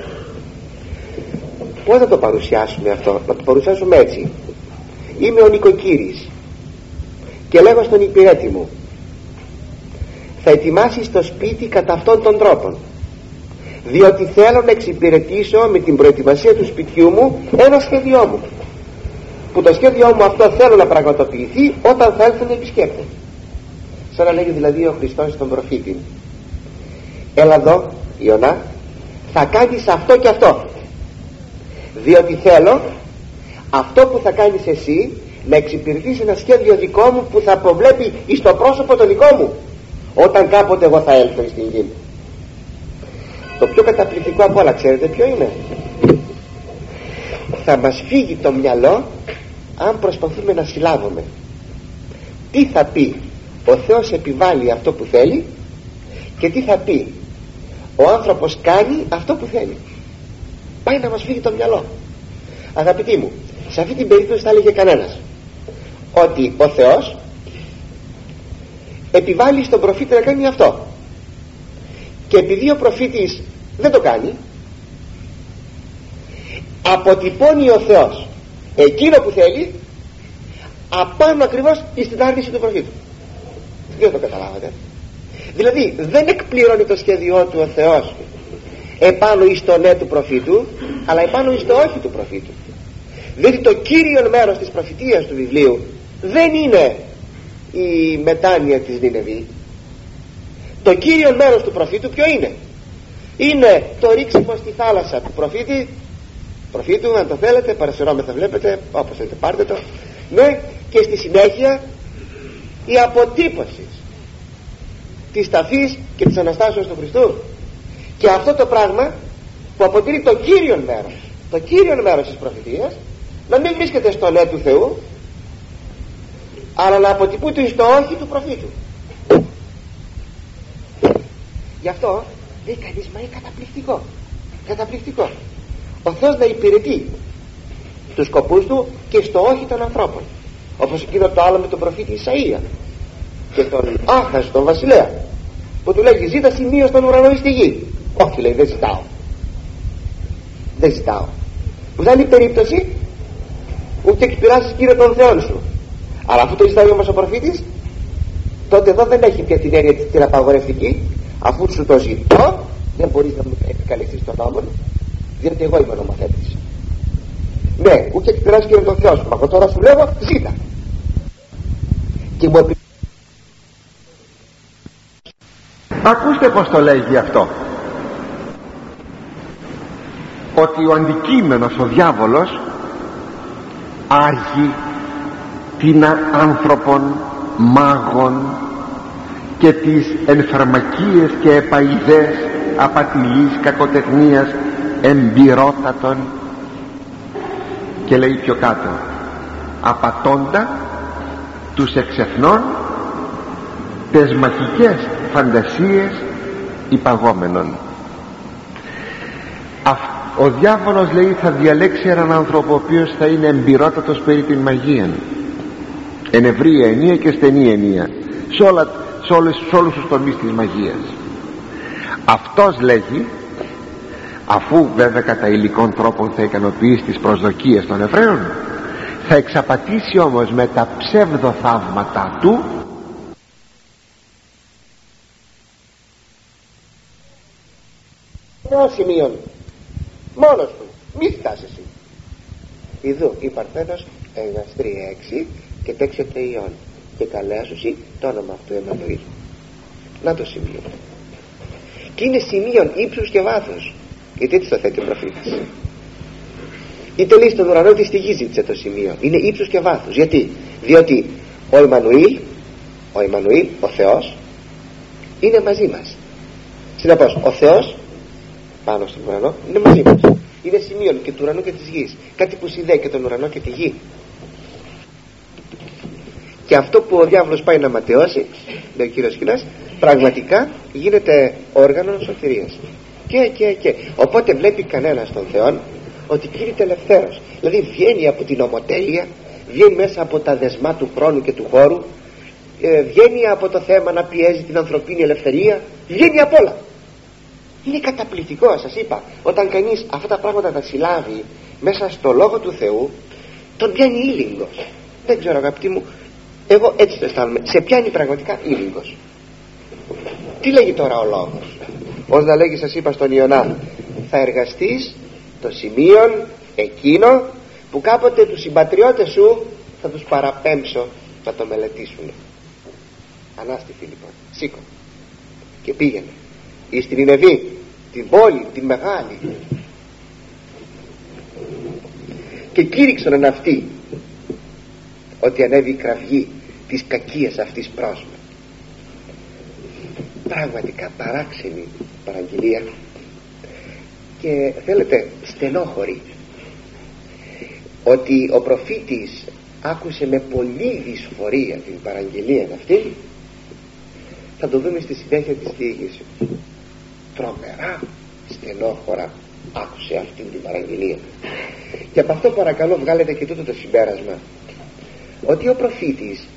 Πώς θα το παρουσιάσουμε αυτό? Να το παρουσιάσουμε έτσι: είμαι ο νοικοκύρης και λέγω στον υπηρέτη μου: θα ετοιμάσεις το σπίτι κατά αυτόν τον τρόπο, διότι θέλω να εξυπηρετήσω με την προετοιμασία του σπιτιού μου ένα σχέδιό μου, που το σχέδιό μου αυτό θέλω να πραγματοποιηθεί όταν θα έρθουν οι επισκέπτες. Σαν να λέγει δηλαδή ο Χριστός στον προφήτη: έλα εδώ Ιωνά, θα κάνεις αυτό και αυτό, διότι θέλω αυτό που θα κάνεις εσύ να εξυπηρετήσει ένα σχέδιο δικό μου που θα προβλέπει εις το πρόσωπο το δικό μου όταν κάποτε εγώ θα έλθω στην γη. Το πιο καταπληκτικό από όλα ξέρετε ποιο είναι? Θα μας φύγει το μυαλό αν προσπαθούμε να συλλάβουμε τι θα πει ο Θεός επιβάλλει αυτό που θέλει και τι θα πει ο άνθρωπος κάνει αυτό που θέλει. Πάει να μας φύγει το μυαλό. Αγαπητοί μου, σε αυτή την περίπτωση θα έλεγε κανένας ότι ο Θεός επιβάλλει στον προφήτη να κάνει αυτό, και επειδή ο προφήτης δεν το κάνει, αποτυπώνει ο Θεός εκείνο που θέλει απάνω ακριβώς στην άρνηση του προφήτου. Δεν το καταλάβατε? Δηλαδή δεν εκπληρώνει το σχέδιό του ο Θεός επάνω εις το ναι του προφήτου, αλλά επάνω εις το όχι του προφήτου. Διότι το κύριο μέρος της προφητείας του βιβλίου δεν είναι η μετάνοια της Νινεβή, Το κύριο μέρος του προφήτου ποιο είναι? Είναι το ρίξιμο στη θάλασσα του προφήτου, αν το θέλετε, παρασυρώμεθα, βλέπετε, όπως θέλετε πάρτε το, ναι, και στη συνέχεια η αποτύπωση της ταφής και της Αναστάσεως του Χριστού. Και αυτό το πράγμα που αποτελεί το κύριο μέρος της προφητείας, να μην βρίσκεται στο ναι του Θεού, αλλά να αποτυπούνται στο όχι του προφήτου. Γι' αυτό λέει κανείς, μα είναι καταπληκτικό ο Θεός να υπηρετεί τους σκοπούς του και στο όχι των ανθρώπων, όπως εκείνο το άλλο με τον προφήτη Ισαΐα και τον Άχαζ τον βασιλέα, που του λέγει ζήτα σημείο στον ουρανό ή στη γη. Όχι, λέει, δεν ζητάω. Που άλλη περίπτωση ούτε εκπειράσεις Κύριε των Θεών σου. Αλλά αφού το ζητάει όμως ο προφήτης, τότε εδώ δεν έχει πια την έννοια την απαγορευτική. Αφού σου το ζητώ, δεν μπορείς να μου επικαλεστείς τον νόμο, διότι εγώ είμαι ο νομοθέτης. Ναι, ούτε εκπειράσεις Κύριε των Θεών σου. Μα εγώ τώρα σου λέω ζήτα. Και μου ακούστε πως το λέγει αυτό, ότι ο αντικείμενος, ο διάβολος, άργει την άνθρωπων μάγων και τις ενφαρμακίες και επαηδές απατηλής κακοτεχνίας εμπειρότατων, και λέει πιο κάτω, απατώντα τους εξεθνών τες μαχικές φαντασίες υπαγόμενων. Ο διάβολος, λέει, θα διαλέξει έναν άνθρωπο ο οποίος θα είναι εμπειρότατος περί την μαγεία, εν ευρία ενία και στενή ενία, σε όλους τους τομείς της μαγείας. Αυτός, λέγει, αφού βέβαια κατά υλικών τρόπων θα ικανοποιήσει τις προσδοκίες των Εβραίων, θα εξαπατήσει όμως με τα ψεύδο θαύματα του σημείων μόνος του, μη κοιτάς εσύ. Ιδού η Παρθένος εγαστρία 6 και παίξετε ιών και καλέσουσι το όνομα αυτού Εμμανουήλ. Να το σημείο, και είναι σημείων ύψους και βάθος, γιατί έτσι το θέτει ο προφήτης. Είτε λέει στον ουρανό είτε στη γη ζήτησε το σημείο, είναι ύψους και βάθος. Γιατί? Διότι ο Εμμανουήλ, ο Θεός, είναι μαζί μας. Συνεπώς ο Θεός πάνω στον ουρανό είναι μαζί μας, είναι σημείων και του ουρανού και της γης, κάτι που συνδέει και τον ουρανό και τη γη. Και αυτό που ο διάβολος πάει να ματαιώσει, λέει ο κύριος Χινάς, πραγματικά γίνεται όργανο σωτηρίας. Και οπότε βλέπει κανένας τον Θεό ότι κήρυται ελευθέρος, δηλαδή βγαίνει από την ομοτέλεια, βγαίνει μέσα από τα δεσμά του χρόνου και του χώρου, βγαίνει από το θέμα να πιέζει την ανθρωπίνη ελευθερία, βγαίνει από όλα. Είναι καταπληκτικό, σας είπα, όταν κανείς αυτά τα πράγματα τα συλλάβει μέσα στο Λόγο του Θεού, τον πιάνει ήλιγκος. Δεν ξέρω, αγαπητοί μου, εγώ έτσι το αισθάνομαι, σε πιάνει πραγματικά ήλιγκος. Τι λέγει τώρα ο Λόγος? Ως να λέγει, σας είπα στον Ιωνά, θα εργαστείς το σημείον εκείνο που κάποτε τους συμπατριώτες σου θα τους παραπέμψω να το μελετήσουν. Ανάστηθη λοιπόν, σήκω και πήγαινε εις την Νινεβή, την πόλη, την μεγάλη, και κήρυξαν εν αυτή ότι ανέβη η κραυγή της κακίας αυτής πρόσμα. Πραγματικά παράξενη παραγγελία και θέλετε στενόχωρη, ότι ο προφήτης άκουσε με πολύ δυσφορία την παραγγελία αυτή. Θα το δούμε στη συνέχεια της διήγησης. Τρομερά στενόχωρα άκουσε αυτή την παραγγελία. Και από αυτό παρακαλώ βγάλετε και τούτο το συμπέρασμα, ότι ο προφήτης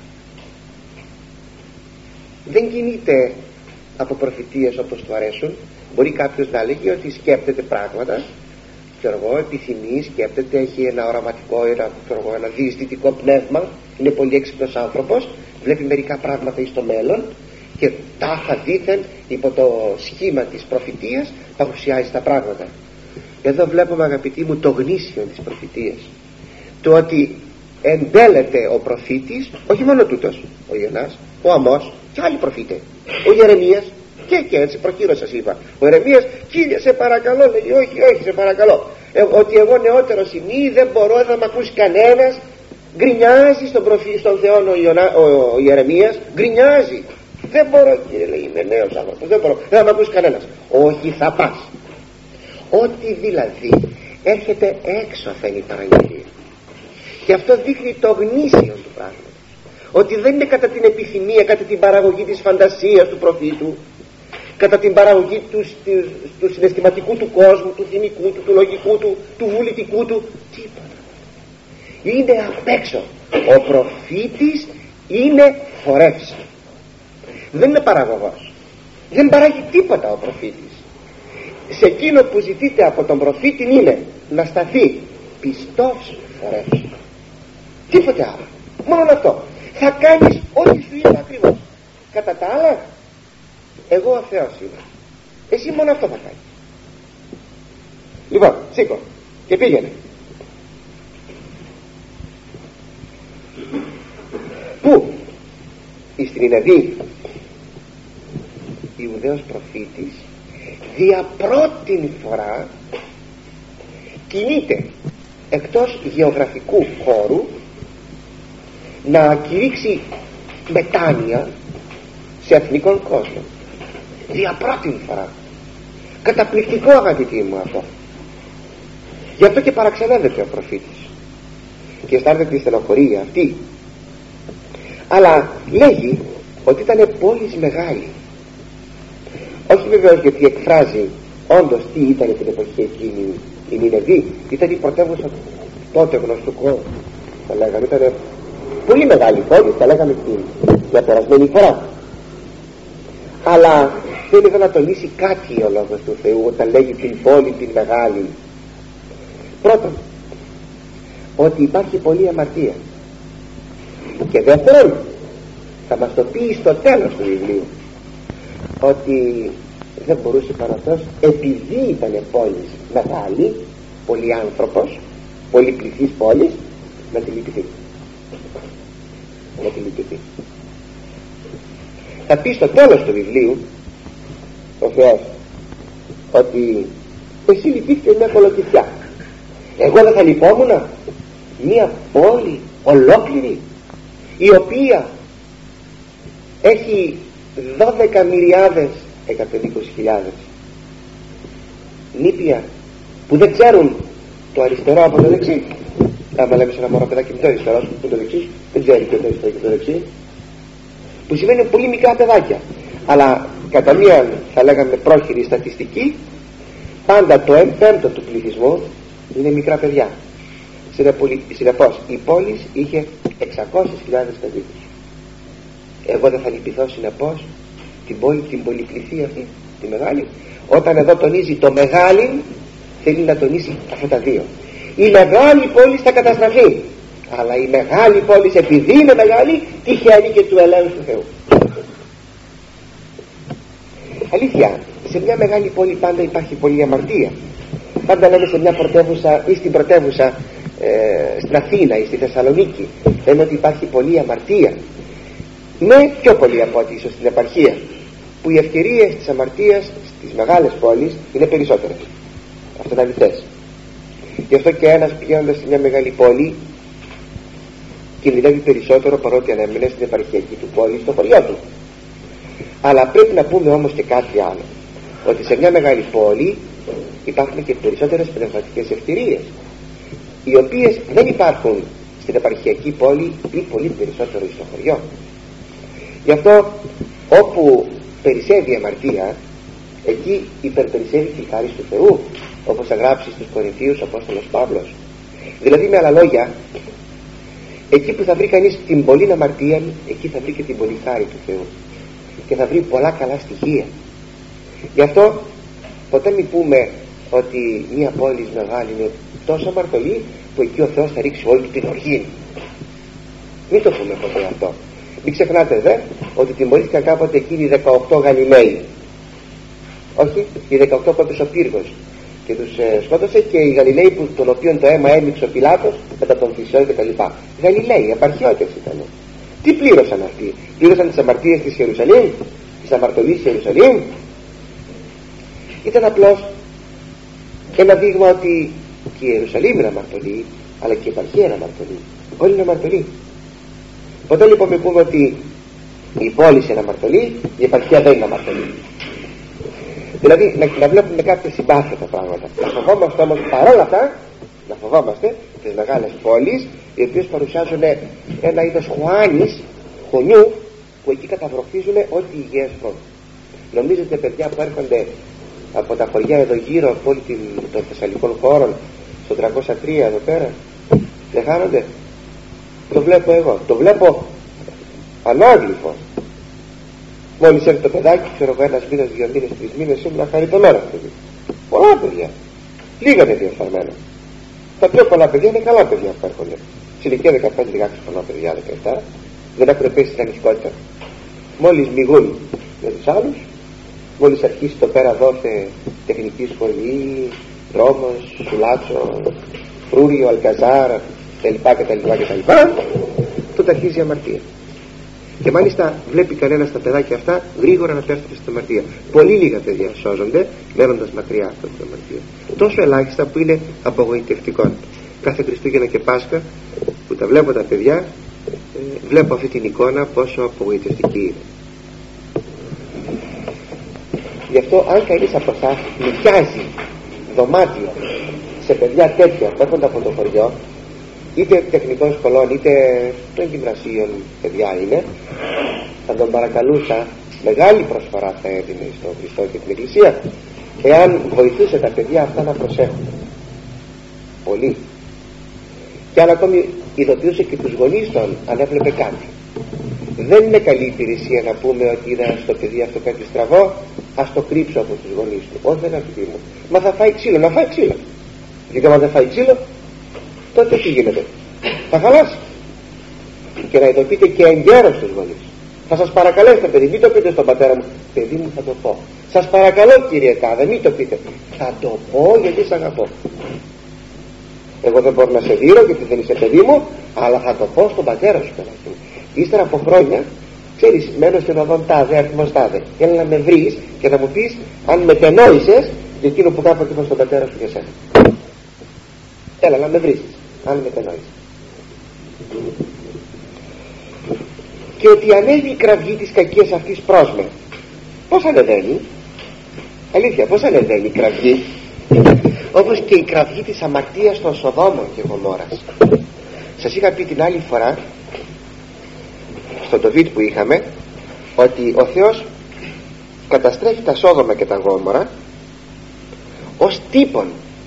δεν κινείται από προφητείες όπως του αρέσουν. Μπορεί κάποιος να λέγει ότι σκέπτεται πράγματα, επιθυμεί, σκέπτεται, έχει ένα οραματικό, ένα διαισθητικό πνεύμα, είναι πολύ έξυπνος άνθρωπος, βλέπει μερικά πράγματα εις το μέλλον και τάχα δήθεν υπό το σχήμα της προφητείας παρουσιάζει τα πράγματα. Εδώ βλέπουμε, αγαπητοί μου, το γνήσιο της προφητείας, το ότι εντέλεται ο προφήτης, όχι μόνο τούτος, ο Ιωνάς, ο Αμώς, και άλλοι προφήτες. Ο Ιερεμίας και έτσι προχείρω σας είπα. Ο Ιερεμίας, Κύριε σε παρακαλώ, λέει, όχι σε παρακαλώ, ότι εγώ νεότερος είμαι, δεν μπορώ, δεν με ακούσει κανένας. Γκρινιάζει στον Θεό ο Ιερεμίας, γκρινιάζει. Δεν μπορώ, Κύριε, λέει, είμαι νέος άνθρωπος, δεν μπορώ, δεν θα με ακούσει κανένας. Όχι, θα πας. Ότι δηλαδή έρχεται έξωθεν η παραγγελία. Και αυτό δείχνει το γνήσιο του πράγματος, ότι δεν είναι κατά την επιθυμία, κατά την παραγωγή της φαντασίας του προφήτου, κατά την παραγωγή του συναισθηματικού του κόσμου, του θυμικού του, του λογικού του, του βουλητικού του, τίποτα. Είναι απ' έξω. Ο προφήτης είναι φορεύς, δεν είναι παραγωγός, δεν παράγει τίποτα ο προφήτης. Σε εκείνο που ζητείτε από τον προφήτη είναι να σταθεί πιστός φορεύς, τίποτε άλλο, μόνο αυτό. Θα κάνεις ό,τι σου είναι ακριβώς. Κατά τα άλλα, εγώ ο Θεός είμαι, εσύ μόνο αυτό θα κάνεις. Λοιπόν, σήκω και πήγαινε. Πού? Εις την Νινεβή. Ιουδαίος προφήτης δια πρώτην φορά κινείται εκτός γεωγραφικού χώρου να κηρύξει μετάνοια σε εθνικών κόσμο. Δια πρώτην φορά. Καταπληκτικό, αγαπητοί μου, αυτό. Γι' αυτό και παραξενεύεται ο προφήτης και αισθάνεται τη στενοχωρία αυτή. Αλλά λέγει ότι ήταν πόλης μεγάλη. Όχι βεβαίως γιατί εκφράζει όντως τι ήταν την εποχή εκείνη η Νινεβή. Ήταν η πρωτεύουσα τότε γνωστού κόσμου, θα λέγαμε. Ήταν πολύ μεγάλη πόλη, θα λέγαμε μια περασμένη φορά. Αλλά θέλει εδώ να τονίσει κάτι ο Λόγος του Θεού όταν λέγει την πόλη την μεγάλη. Πρώτον, ότι υπάρχει πολλή αμαρτία. Και δεύτερον, θα μας το πει στο τέλος του βιβλίου, ότι δεν μπορούσε παρατός, επειδή ήταν πόλης μεγάλη, πολύ άνθρωπος, πολύ πληθής πόλης, να τη λυπηθεί. Θα πει στο τέλος του βιβλίου ο Θεός ότι εσύ λυπήθηκε μια κολοκυθιά, εγώ δεν θα λυπόμουνα μια πόλη ολόκληρη η οποία έχει 12.120.000 νήπια που δεν ξέρουν το αριστερό από το δεξί. Άμα λέμε σε ένα μωρό παιδάκι, το αριστερό που το δεξί, δεν ξέρει και το αριστερό και το δεξί, που σημαίνει πολύ μικρά παιδάκια. Αλλά κατά μία, θα λέγαμε, πρόχειρη στατιστική, πάντα το 1/5 του πληθυσμού είναι μικρά παιδιά. Συνεπώς η πόλη είχε 600.000 κατοίκους. Εγώ δεν θα λυπηθώ συνεπώς την πόλη, την πολυπληθή αυτή, τη μεγάλη. Όταν εδώ τονίζει το μεγάλη, θέλει να τονίσει αυτά τα δύο. Η μεγάλη πόλη θα καταστραφεί, αλλά η μεγάλη πόλη, επειδή είναι μεγάλη, τυχαίνει και του ελέγχου του Θεού. Αλήθεια, σε μια μεγάλη πόλη πάντα υπάρχει πολλή αμαρτία. Πάντα λέμε σε μια πρωτεύουσα ή στην πρωτεύουσα, στην Αθήνα ή στη Θεσσαλονίκη, λέμε ότι υπάρχει πολλή αμαρτία. Ναι, πιο πολύ από ό,τι ίσως στην επαρχία, που οι ευκαιρίες της αμαρτίας στις μεγάλες πόλεις είναι περισσότερες. Αυτό είναι αληθές. Γι' αυτό και ένας πηγαίνοντας σε μια μεγάλη πόλη κινδυνεύει περισσότερο παρότι αν έμεινε στην επαρχιακή του πόλη, στο χωριό του. Αλλά πρέπει να πούμε όμως και κάτι άλλο, ότι σε μια μεγάλη πόλη υπάρχουν και περισσότερες πνευματικές ευκαιρίες, οι οποίες δεν υπάρχουν στην επαρχιακή πόλη ή πολύ περισσότερο στο χωριό. Γι' αυτό όπου περισσεύει η αμαρτία, εκεί υπερπερισεύει και η χάρις του Θεού, όπως θα γράψει στους Κορινθίους ο Απόστολος Παύλος. Δηλαδή, με άλλα λόγια, εκεί που θα βρει κανείς την πολλή αμαρτία, εκεί θα βρει και την πολλή χάρη του Θεού και θα βρει πολλά καλά στοιχεία. Γι' αυτό ποτέ μην πούμε ότι μια πόλη μεγάλη είναι τόσο αμαρτωλή που εκεί ο Θεός θα ρίξει όλη την οργή. Μην το πούμε ποτέ αυτό. Μην ξεχνάτε δε ότι τιμωρήθηκαν κάποτε εκείνοι οι 18 Γαλιλαίοι. Όχι, οι 18 πρώτος ο πύργος και τους σκότωσε, και οι Γαλιλαίοι που, των οποίων το αίμα έμειξε ο Πιλάτος μετά τον θυσιών κτλ. Γαλιλαίοι, επαρχιώτες ήταν. Τι πλήρωσαν αυτοί? Πλήρωσαν τις αμαρτίες της Ιερουσαλήμ, της αμαρτωλής της Ιερουσαλήμ? Ήταν απλώς ένα δείγμα ότι και η Ιερουσαλήμ είναι αμαρτωλή, αλλά και η επαρχία είναι αμαρτωλή. Όλοι είναι αμαρτωλοί. Ποτέ λοιπόν μην πούμε ότι η πόλη είναι αμαρτωλή, η επαρχία δεν είναι αμαρτωλή. Δηλαδή να βλέπουμε κάποια συμπάθεια πράγματα. Να φοβόμαστε όμως παρόλα αυτά, να φοβόμαστε τις μεγάλες πόλεις, οι οποίες παρουσιάζουν ένα είδος χωνιού, που εκεί καταβροχίζουν ό,τι υγιές πρώτο. Νομίζετε, παιδιά που έρχονται από τα χωριά εδώ γύρω από όλη των Θεσσαλικών χώρων, στο 303 εδώ πέρα, δεν χάνονται? Το βλέπω εγώ, το βλέπω ανάγλυφο. Μόλις έρθει το παιδάκι, ξέρω εγώ, 1 μήνας, 2 μήνες, 3 μήνες, ήμουν χαριτωμένο παιδί. Πολλά παιδιά, λίγα είναι διεφθαρμένα. Τα πιο πολλά παιδιά είναι καλά παιδιά που έρχονται. Στην ηλικία 15-16 χρονών παιδιά, 17, δεν έχουν πέσει στην ανοιχτότητα. Μόλις μηγούν με τους άλλους, μόλις αρχίσει το πέρα δόθε τεχνική σχολή, δρόμος, Σουλάτσο, Φρούριο, Αλκαζάρ, κτλ, τότε αρχίζει η αμαρτία. Και μάλιστα βλέπει κανένας τα παιδάκια αυτά γρήγορα να πέφτουν στην αμαρτία. Πολύ λίγα παιδιά σώζονται μένοντας μακριά από την αμαρτία. Τόσο ελάχιστα που είναι απογοητευτικό. Κάθε Χριστούγεννα και Πάσχα που τα βλέπω τα παιδιά, βλέπω αυτή την εικόνα πόσο απογοητευτική είναι. Γι' αυτό αν κανείς από εσάς νοικιάζει δωμάτιο σε παιδιά τέτοια που έρχονται από το χωριό, είτε τεχνικών σχολών είτε των γυμνασίων παιδιά είναι, θα τον παρακαλούσα, μεγάλη προσφορά θα έδινε στον Χριστό και την Εκκλησία, εάν βοηθούσε τα παιδιά αυτά να προσέχουν πολύ, και αν ακόμη ειδοποιούσε και τους γονείς των αν έβλεπε κάτι. Δεν είναι καλή υπηρεσία να πούμε ότι είδα στο παιδί αυτό κάτι στραβό, ας το κρύψω από τους γονείς του. Όχι, δεν είναι παιδί μου, μα θα φάει ξύλο, να φάει ξύλο. Γιατί άμα δεν φάει ξύλο, τότε τι γίνεται? Θα χαλάσει. Και να ειδοποιείτε και εγκαίρως στους γονείς. Θα σας παρακαλέσετε παιδί, μην το πείτε στον πατέρα μου. Παιδί μου, θα το πω. Σας παρακαλώ κύριε Τάδε, μην το πείτε. Θα το πω γιατί σ' αγαπώ. Εγώ δεν μπορώ να σε δείρω γιατί δεν είσαι παιδί μου, αλλά θα το πω στον πατέρα σου. Ύστερα από χρόνια, ξέρεις, μένω στην οδόν Τάδε, αριθμός Τάδε. Έλα να με βρεις και να μου πεις αν μετενόησες για εκείνο που κάποτε είπα στον πατέρα σου για σένα. Έλα να με βρεις αν μετενόησες. Και ότι ανέβει η κραυγή της κακίας αυτής πρόσμε. Πώς ανεβαίνει? Αλήθεια, πώς ανεβαίνει η κραυγή? Όπως και η κραυγή της αμαρτίας των Σοδόμων και Γομόρας. Σας είχα πει την άλλη φορά στο Τοβίτ που είχαμε ότι ο Θεός καταστρέφει τα Σόδομα και τα Γόμορα ως τύπον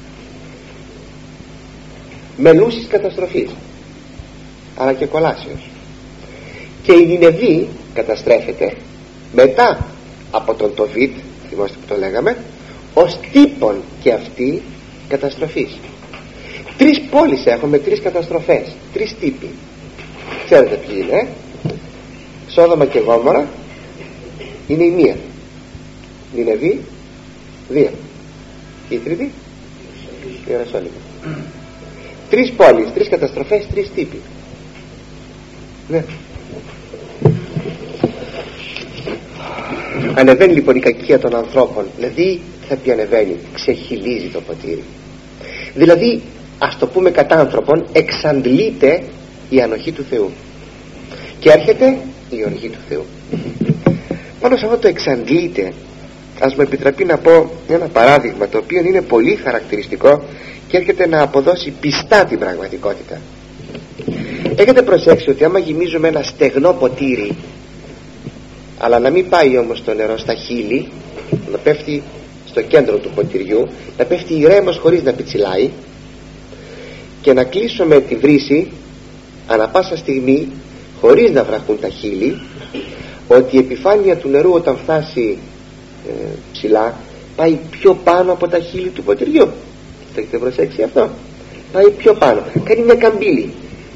μελούσης καταστροφής, αλλά και κολάσεως. Και η Νινεβή καταστρέφεται μετά από τον Τοβίτ, θυμάστε που το λέγαμε, ως τύπον και αυτή καταστροφής. 3 πόλεις έχουμε, 3 καταστροφές, 3 τύποι. Ξέρετε ποιοι είναι? Σόδομα και Γόμορα είναι η μία, Νινεβή 2, η τρίτη η Ιεροσόλυμα. 3 πόλεις, 3 καταστροφές, 3 τύποι. Ναι. Ανεβαίνει λοιπόν η κακία των ανθρώπων. Δηλαδή θα πει ανεβαίνει, ξεχυλίζει το ποτήρι. Δηλαδή, ας το πούμε κατά άνθρωπον, εξαντλείται η ανοχή του Θεού και έρχεται η οργή του Θεού. Πάνω σε αυτό το εξαντλείται, ας μου επιτραπεί να πω ένα παράδειγμα το οποίο είναι πολύ χαρακτηριστικό και έρχεται να αποδώσει πιστά την πραγματικότητα. Έχετε προσέξει ότι άμα γεμίζουμε ένα στεγνό ποτήρι, αλλά να μην πάει όμως το νερό στα χείλη, να πέφτει στο κέντρο του ποτηριού, να πέφτει ηρέμος χωρίς να πιτσιλάει, και να κλείσουμε τη βρύση ανα πάσα στιγμή χωρίς να βραχούν τα χείλη, ότι η επιφάνεια του νερού όταν φτάσει ψηλά πάει πιο πάνω από τα χείλη του ποτηριού. Το έχετε προσέξει αυτό? Πάει πιο πάνω, κάνει μια καμπύλη.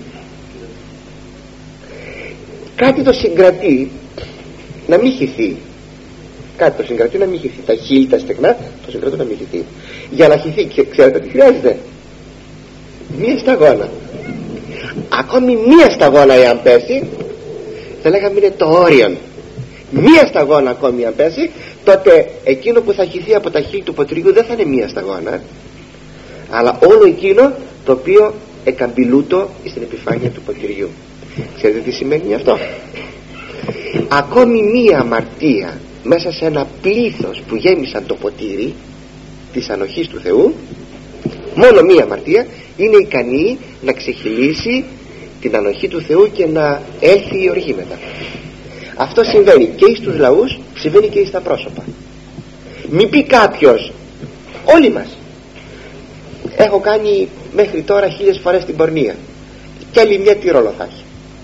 Κάτι το συγκρατεί να μην χυθεί. Κάτι το συγκρατεί να μην χυθεί. Τα χείλη, τα στεγνά, το συγκρατεί να μην χυθεί. Για να χυθεί, και ξέρετε τι χρειάζεται? Μία σταγόνα. Ακόμη μία σταγόνα εάν πέσει, θα λέγαμε είναι το όριον. Μία σταγόνα ακόμη αν πέσει, τότε εκείνο που θα χυθεί από τα χείλη του ποτηριού δεν θα είναι μία σταγόνα, αλλά όλο εκείνο το οποίο εκαμπηλούτο στην επιφάνεια του ποτηριού. Ξέρετε τι σημαίνει αυτό? Ακόμη μία αμαρτία μέσα σε ένα πλήθος που γέμισαν το ποτήρι της ανοχής του Θεού, μόνο μία αμαρτία είναι ικανή να ξεχυλήσει την ανοχή του Θεού και να έλθει η οργή μετά. Αυτό συμβαίνει και στους λαούς, συμβαίνει και στα πρόσωπα. Μην πει κάποιος, όλοι μας έχω κάνει μέχρι τώρα 1000 φορές την πορνεία, και άλλη μια τι ρόλο θα έχει?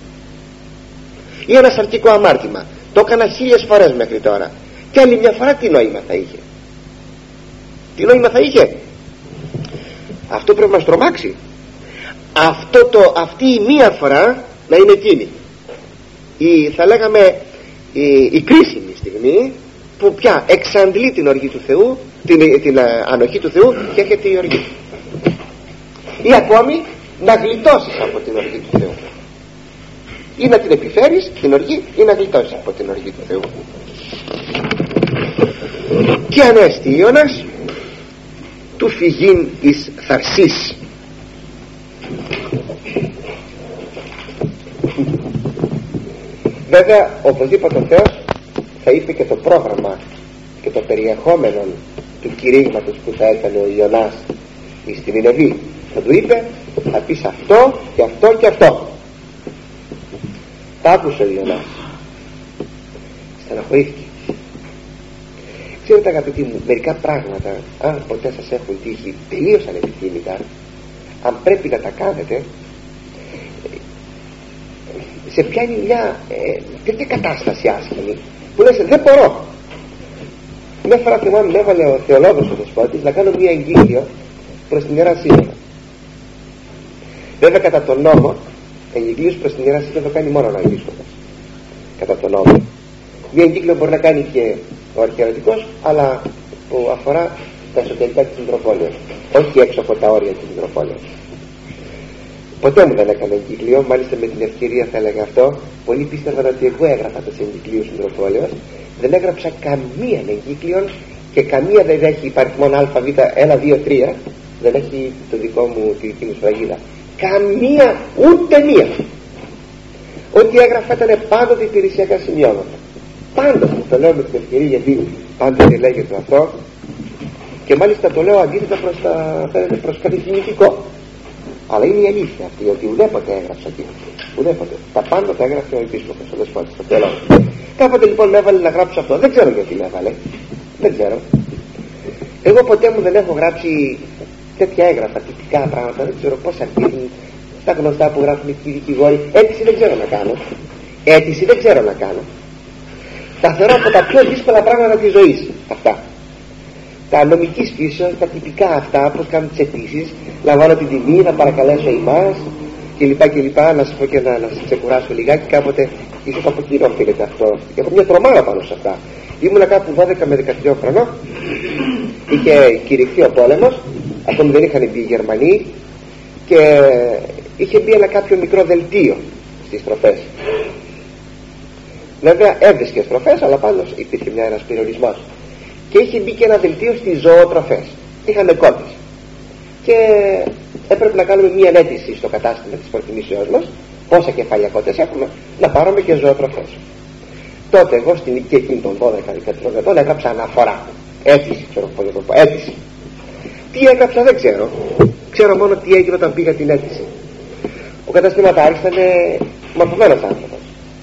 Ή ένα σαρκικό αμάρτημα, το έκανα 1000 φορές μέχρι τώρα, και άλλη μια φορά τι νόημα θα είχε? Τι νόημα θα είχε? Αυτό πρέπει να μας τρομάξει. Αυτή η μία φορά να είναι εκείνη θα λέγαμε η κρίσιμη στιγμή που πια εξαντλεί την οργή του Θεού, την ανοχή του Θεού, και έρχεται η οργή. Ή ακόμη να γλιτώσεις από την οργή του Θεού, ή να την επιφέρεις την οργή, ή να γλιτώσεις από την οργή του Θεού. Και ανέστη Ιώνας του φυγήν εις Θαρσής. Βέβαια οπωσδήποτε ο Θεός θα είπε και το πρόγραμμα και το περιεχόμενο του κηρύγματος που θα έκανε ο Ιωνάς στη Νινεβή. Θα του είπε, θα πεις αυτό και αυτό και αυτό. Τα άκουσε ο Ιωνάς, στεναχωρήθηκε. Ξέρετε αγαπητοί μου, μερικά πράγματα, αν ποτέ σας έχουν τύχει τελείως ανεπιθύμητα, αν πρέπει να τα κάνετε, σε πιάνει μια τέτοια κατάσταση άσχημη που λες δεν μπορώ. Μια φορά θυμάμαι με έβαλε ο θεολόγος ο Δεσπότης να κάνω μια εγκύκλιο προς την Ιερά Σύνοδο. Βέβαια κατά τον νόμο εγκύκλιος προς την Ιερά Σύνοδο κάνει μόνο ο Αρχίσκοπος. Κατά τον νόμο μια εγκύκλιο μπορεί να κάνει και ο αρχιερατικός, αλλά που αφορά τα εσωτερικά της Μητροπόλεως, όχι έξω από τα όρια της Μητροπόλεως. Ποτέ μου δεν έκανα εγκύκλιο, μάλιστα με την ευκαιρία θα έλεγα αυτό. Πολλοί πίστευαν ότι εγώ έγραφα τις εγκύκλιους Μητροπόλεως. Δεν έγραψα καμία εγκύκλιο και καμία δεν έχει υπαριθμόν ΑΒ 1, 2, 3. Δεν έχει το δικό μου, τη δική μου σφραγίδα. Καμία, ούτε μία. Ό,τι έγραφα ήταν πάντοτε υπηρεσιακά σημειώματα. Πάντοτε, το λέω με την ευκαιρία γιατί πάντοτε λέγεται αυτό. Και μάλιστα το λέω αντίθετα προς κάτι θυμητικό. Αλλά είναι η αλήθεια αυτή, ότι ουδέποτε έγραψα εκεί. Ουδέποτε. Τα πάντα τα έγραψε ο Επίσκοπος, ο Δεσπότης, το θεολόγος. Κάποτε λοιπόν με έβαλε να γράψω αυτό. Δεν ξέρω γιατί με έβαλε. Δεν ξέρω. Εγώ ποτέ μου δεν έχω γράψει τέτοια έγγραφα, τυπικά πράγματα. Δεν ξέρω πώς αρχίζουν τα γνωστά που γράφουν οι δικηγόροι. Αίτηση δεν ξέρω να κάνω. Αίτηση δεν ξέρω να κάνω. Τα θεωρώ από τα πιο δύσκολα πράγματα της ζωής αυτά. Τα νομικής φύσεως, τα τυπικά αυτά, πώς κάνουν τις αιτήσεις, λαμβάνω την τιμή, να παρακαλέσω εμάς κλπ. Να σας πω και να σας ξεκουράσω λιγάκι. Κάποτε, ίσως από κοινό οφείλεται αυτό. Έχω μια τρομάρα πάνω σε αυτά. Ήμουνα κάπου 12 με 13 χρονών, είχε κηρυχθεί ο πόλεμος, ακόμη δεν είχαν μπει οι Γερμανοί και είχε μπει ένα κάποιο μικρό δελτίο στις στροφές. Βέβαια έβρισκε στροφές, αλλά πάνω υπήρχε ένας περιορισμός. Και είχε μπει και ένα δελτίο στις ζωοτροφές. Είχαμε κόντες. Και έπρεπε να κάνουμε μία αίτηση στο κατάστημα της προτιμήσεώς μας, πόσα κεφάλια κότες έχουμε, να πάρουμε και ζωοτροφές. Τότε εγώ στην ηλικία εκείνη των 12-13 ετών έγραψα αναφορά. Αίτηση, ξέρω πώς να το πω. Αίτηση. Τι έγραψα δεν ξέρω. Ξέρω μόνο τι έγινε όταν πήγα την αίτηση. Ο καταστηματάρχης ήταν μορφωμένος άνθρωπος.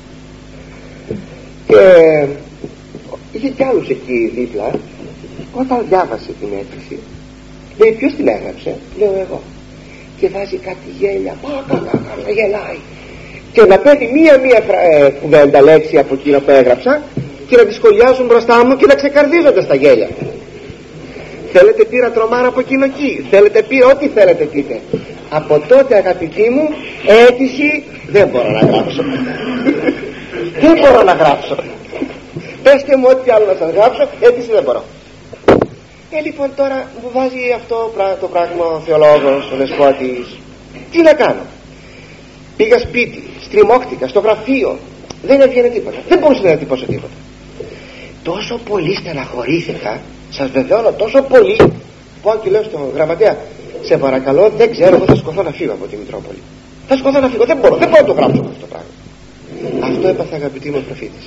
Και είχε κι άλλους εκεί δίπλα. Όταν διάβασε την αίτηση, λέει ποιος την έγραψε? Λέω εγώ. Και βάζει κάτι γέλια, γελάει. Και να παίρνει μία κουβέντα λέξη από εκείνα που έγραψα και να τη σχολιάζουν μπροστά μου και να ξεκαρδίζονται στα γέλια. Θέλετε πήρα τρομάρα από εκείνο εκεί, θέλετε πει ό,τι θέλετε πείτε. Από τότε αγαπητοί μου, αίτηση δεν μπορώ να γράψω. Δεν μπορώ να γράψω. Πέστε μου ό,τι άλλο να σας γράψω, αίτηση δεν μπορώ. Λοιπόν τώρα μου βάζει αυτό το πράγμα ο θεολόγος, ο Δεσπότης. Τι να κάνω? Πήγα σπίτι, στριμώχτηκα στο γραφείο, Δεν έβγαινε τίποτα, δεν μπορούσε να διατυπώσω τίποτα. Τόσο πολύ στεναχωρήθηκα, σας βεβαιώνω, τόσο πολύ, που και λέω στον γραμματέα, σε παρακαλώ, δεν ξέρω, εγώ θα σκοθώ να φύγω από τη Μητρόπολη. Θα σκοθώ να φύγω, δεν μπορώ να το γράψω αυτό το πράγμα. Αυτό έπαθε, αγαπητοί μου, ο προφήτης.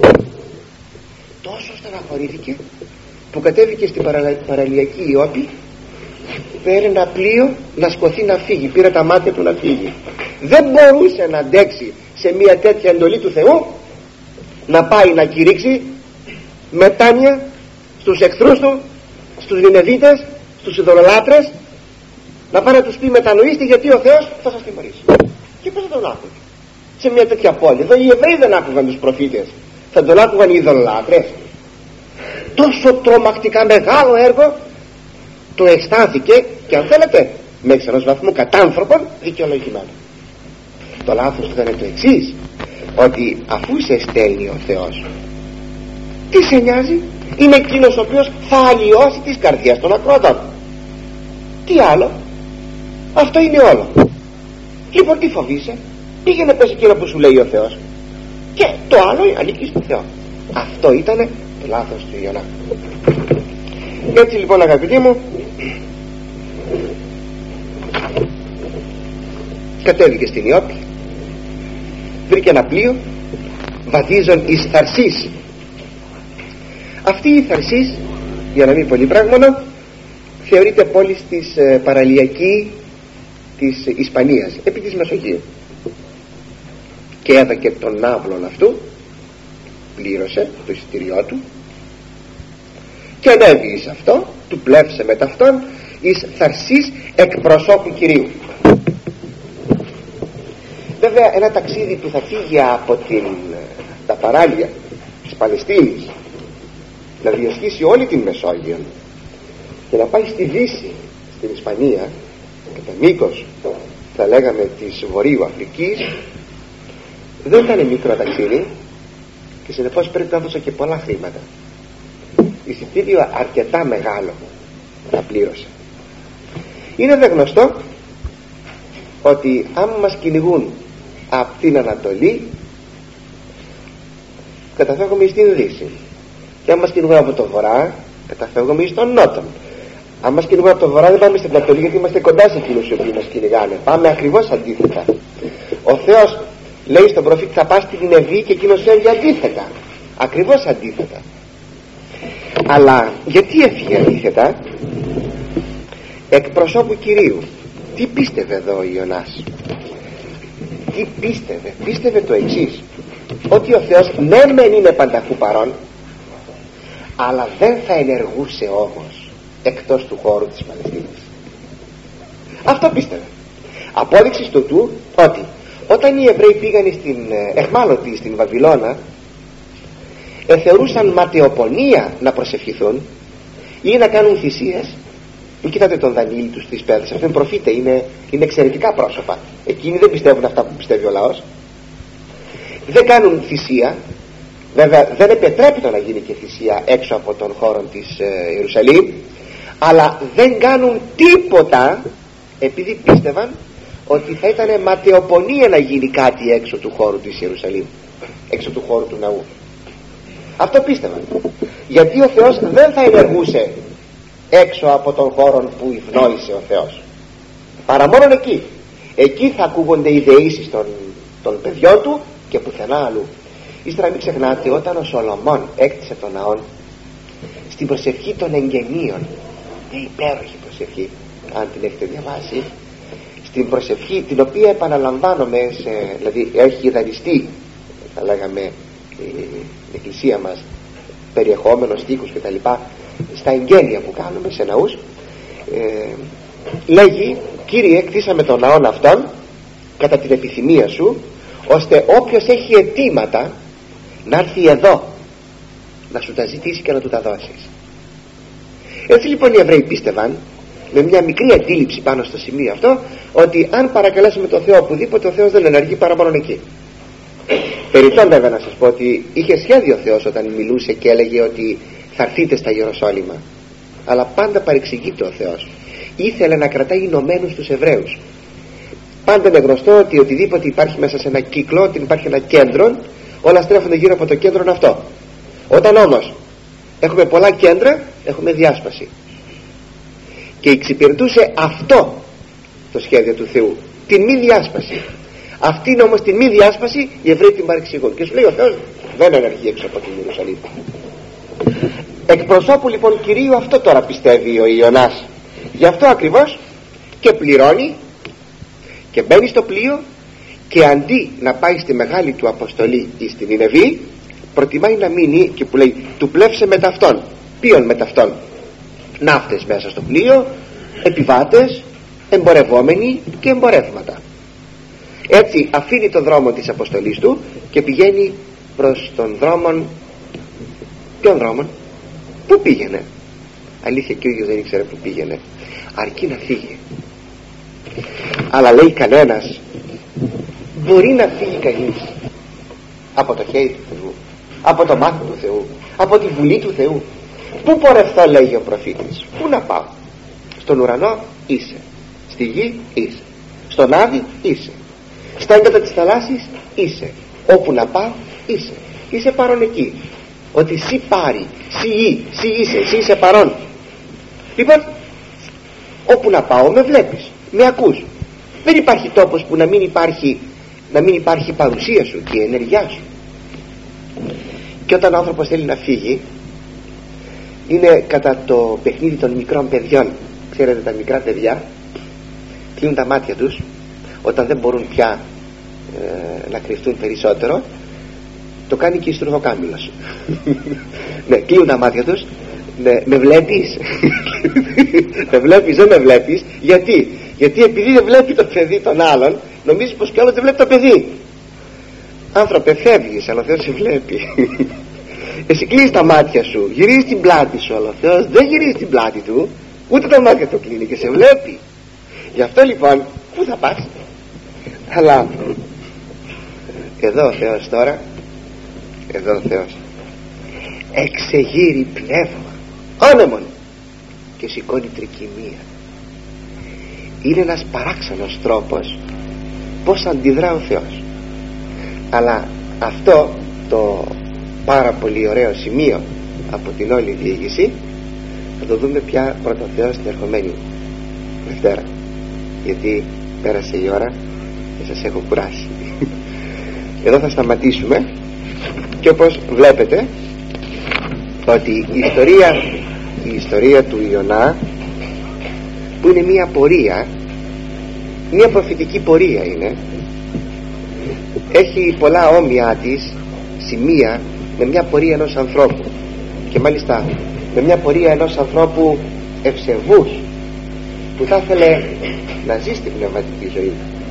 Τόσο στεναχωρήθηκε που κατέβηκε στην παραλιακή Ιώπη, πήρε ένα πλοίο να σκοθεί να φύγει, πήρε τα μάτια του να φύγει. Δεν μπορούσε να αντέξει σε μια τέτοια εντολή του Θεού, να πάει να κηρύξει μετάνοια στους εχθρούς του, στους Νινεβίτες, στους ειδωλολάτρες, να πάει να τους πει μετανοήστε, γιατί ο Θεός θα σας τιμωρήσει. Και πώς θα τον άκουγε σε μια τέτοια πόλη? Εδώ οι Εβραίοι δεν άκουγαν τους προφήτες, θα τον άκουγαν οι ειδωλολάτρες. Τόσο τρομακτικά μεγάλο έργο το αισθάνθηκε, και αν θέλετε μέχρι ενός βαθμού κατάνθρωπον δικαιολογημένο. Το λάθος του ήταν το εξής, ότι αφού σε στέλνει ο Θεός, τι σε νοιάζει? Είναι εκείνος ο οποίος θα αλλοιώσει τις καρδιές των ακροατών. Τι άλλο? Αυτό είναι όλο. Λοιπόν, τι φοβείσαι? Πήγαινε πες εκείνο που σου λέει ο Θεός, και το άλλο ανήκει στον Θεό. Αυτό ήταν το λάθος του Ιωνά. Έτσι λοιπόν, αγαπητοί μου, κατέβηκε στην Ιώπη, βρήκε ένα πλοίο, βαδίζον εις Θαρσής. Αυτή η Θαρσής, για να μην πολύ πράγμα, θεωρείται πόλη της παραλιακή της Ισπανίας, επί της Μεσογείου. Και έδωκε τον ναύλον αυτού, πλήρωσε το εισιτήριό του και ανέβη εις αυτό, του πλεύσε με ταυτόν εις Θαρσής εκπροσώπου Κυρίου. Βέβαια ένα ταξίδι που θα φύγει από τα παράλια της Παλαιστίνης, να διασχίσει όλη την Μεσόγειο και να πάει στη Δύση, στην Ισπανία, κατά μήκος θα λέγαμε της Βορείου Αφρικής, δεν ήταν μικρό ταξίδι, και συνεπώς πρέπει να δώσω και πολλά χρήματα. Εισιτήριο αρκετά μεγάλο θα πλήρωσε. Είναι δε γνωστό ότι αν μας κυνηγούν από την Ανατολή, καταφεύγουμε στην Δύση, και αν μας κυνηγούν από το Βορρά, καταφεύγουμε στον Νότο. Αν μας κυνηγούν από το Βορρά, δεν πάμε στην Ανατολή, γιατί είμαστε κοντά σε εκείνους οι οποίοι μας κυνηγάνε. Πάμε ακριβώς αντίθετα. Ο Θεός λέει στον προφήτη θα πας στην Νινεβή, και εκείνος φεύγει αντίθετα, ακριβώς αντίθετα. Αλλά γιατί έφυγε αντίθετα? Εκπροσώπου Κυρίου. Τι πίστευε εδώ ο Ιωνάς? Τι πίστευε? Πίστευε το εξής, ότι ο Θεός ναι μεν είναι πανταχού παρόν, αλλά δεν θα ενεργούσε όμως εκτός του χώρου της Παλαιστίνης. Αυτό πίστευε. Απόδειξη του του ότι όταν οι Εβραίοι πήγαν εχμάλωτοι στην Βαβυλώνα, θεωρούσαν ματαιοπονία να προσευχηθούν ή να κάνουν θυσίες. Κοιτάτε τον Δανιήλ, τους τρεις παιδες, αυτοί είναι προφήτε, είναι εξαιρετικά πρόσωπα. Εκείνοι δεν πιστεύουν αυτά που πιστεύει ο λαός. Δεν κάνουν θυσία. Βέβαια δεν επιτρέπεται να γίνει και θυσία έξω από τον χώρο της Ιερουσαλήμ, αλλά δεν κάνουν τίποτα, επειδή πίστευαν ότι θα ήταν ματαιοπονία να γίνει κάτι έξω του χώρου της Ιερουσαλήμ, έξω του χώρου του ναού. Αυτό πίστευαν, γιατί ο Θεός δεν θα ενεργούσε έξω από τον χώρο που ευνόησε ο Θεός, παρά μόνον εκεί. Εκεί θα ακούγονται οι δεήσεις των παιδιών του και πουθενά αλλού. Ύστερα μην ξεχνάτε, όταν ο Σολομών έκτισε τον ναόν, στην προσευχή των εγγενείων, μια υπέροχη προσευχή, αν την έχετε διαβάσει, στην προσευχή την οποία επαναλαμβάνομαι, δηλαδή έχει δανειστεί, θα λέγαμε, η εκκλησία μας, περιεχόμενο, στίχους κτλ, στα εγγένεια που κάνουμε σε ναούς, λέγει: Κύριε, κτίσαμε τον ναόν αυτόν κατά την επιθυμία σου, ώστε όποιος έχει αιτήματα να έρθει εδώ να σου τα ζητήσει και να του τα δώσεις. Έτσι λοιπόν οι Εβραίοι πίστευαν, με μια μικρή αντίληψη πάνω στο σημείο αυτό, ότι αν παρακαλέσουμε τον Θεό οπουδήποτε, ο Θεός δεν ενεργεί παρά μόνο εκεί. Περιττόν βέβαια να σας πω ότι είχε σχέδιο ο Θεός όταν μιλούσε και έλεγε ότι θα έρθείτε στα Ιεροσόλυμα, αλλά πάντα παρεξηγείται ο Θεός. Ήθελε να κρατάει ενωμένους τους Εβραίους. Πάντα είναι γνωστό ότι οτιδήποτε υπάρχει μέσα σε ένα κύκλο, ότι υπάρχει ένα κέντρο, όλα στρέφονται γύρω από το κέντρο αυτό. Όταν όμως έχουμε πολλά κέντρα, έχουμε διάσπαση. Και εξυπηρετούσε αυτό το σχέδιο του Θεού, την μη διάσπαση. Αυτήν όμως την μη διάσπαση οι Εβραίοι την παρεξηγούν. Και σου λέει ο Θεός δεν ενεργεί έξω από την Ιερουσαλήμ. Εκπροσώπου λοιπόν Κυρίου αυτό τώρα πιστεύει ο Ιωνάς. Γι' αυτό ακριβώς και πληρώνει και μπαίνει στο πλοίο, και αντί να πάει στη μεγάλη του αποστολή ή στην Νινεβή, προτιμάει να μείνει, και που λέει του πλεύσε με ταυτόν. Ποιον με ταυτόν? Ναύτες μέσα στο πλοίο, επιβάτες, εμπορευόμενοι και εμπορεύματα. Έτσι αφήνει τον δρόμο της αποστολής του και πηγαίνει προς τον δρόμο. Ποιον δρόμο? Πού πήγαινε? Αλήθεια και ο ίδιος δεν ήξερε που πήγαινε, αρκεί να φύγει. Αλλά λέει κανένας, μπορεί να φύγει κανείς από το χέρι του Θεού, από το μάτι του Θεού, από τη βουλή του Θεού? Πού πορευθώ, λέγει ο προφήτης, πού να πάω? Στον ουρανό είσαι, στη γη είσαι, στον άδη είσαι, στα έγκατα της θαλάσσης είσαι, όπου να πάω είσαι. Είσαι παρόν εκεί. Ότι εσύ πάρει, εσύ είσαι παρόν. Λοιπόν, όπου να πάω με βλέπεις, με ακούς. Δεν υπάρχει τόπος που να μην υπάρχει παρουσία σου και η ενέργειά σου. Και όταν ο άνθρωπος θέλει να φύγει, είναι κατά το παιχνίδι των μικρών παιδιών. Ξέρετε, τα μικρά παιδιά κλείνουν τα μάτια τους όταν δεν μπορούν πια να κρυφτούν περισσότερο. Το κάνει και η στρουθοκάμιλα σου. Ναι, κλείνουν τα μάτια τους. Ναι, με βλέπεις? Με βλέπεις, δεν με βλέπεις? Γιατί επειδή δεν βλέπει το παιδί των άλλων, νομίζεις πως κι άλλος δεν βλέπει το παιδί. Άνθρωπε, φεύγεις, αλλά ο Θεός σε βλέπει. Εσύ κλείνεις τα μάτια σου, γυρίζεις την πλάτη σου, αλλά ο Θεός δεν γυρίζει την πλάτη του, ούτε τα μάτια του κλείνει και σε βλέπει. Γι' αυτό λοιπόν, πού θα πας? Αλλά εδώ ο Θεός τώρα, εδώ ο Θεός εξεγείρει πνεύμα άνεμον και σηκώνει τρικυμία. Είναι ένας παράξενος τρόπος πως αντιδρά ο Θεός. Αλλά αυτό το πάρα πολύ ωραίο σημείο από την όλη διήγηση θα το δούμε πια πρώτα Θεός την ερχομένη Δευτέρα, γιατί πέρασε η ώρα και σας έχω κουράσει. Εδώ θα σταματήσουμε. Και όπως βλέπετε ότι η ιστορία του Ιωνά, που είναι μια πορεία, μια προφητική πορεία είναι, έχει πολλά όμοια της σημεία με μια πορεία ενός ανθρώπου, και μάλιστα με μια πορεία ενός ανθρώπου ευσεβούς που θα ήθελε να ζει στην πνευματική ζωή.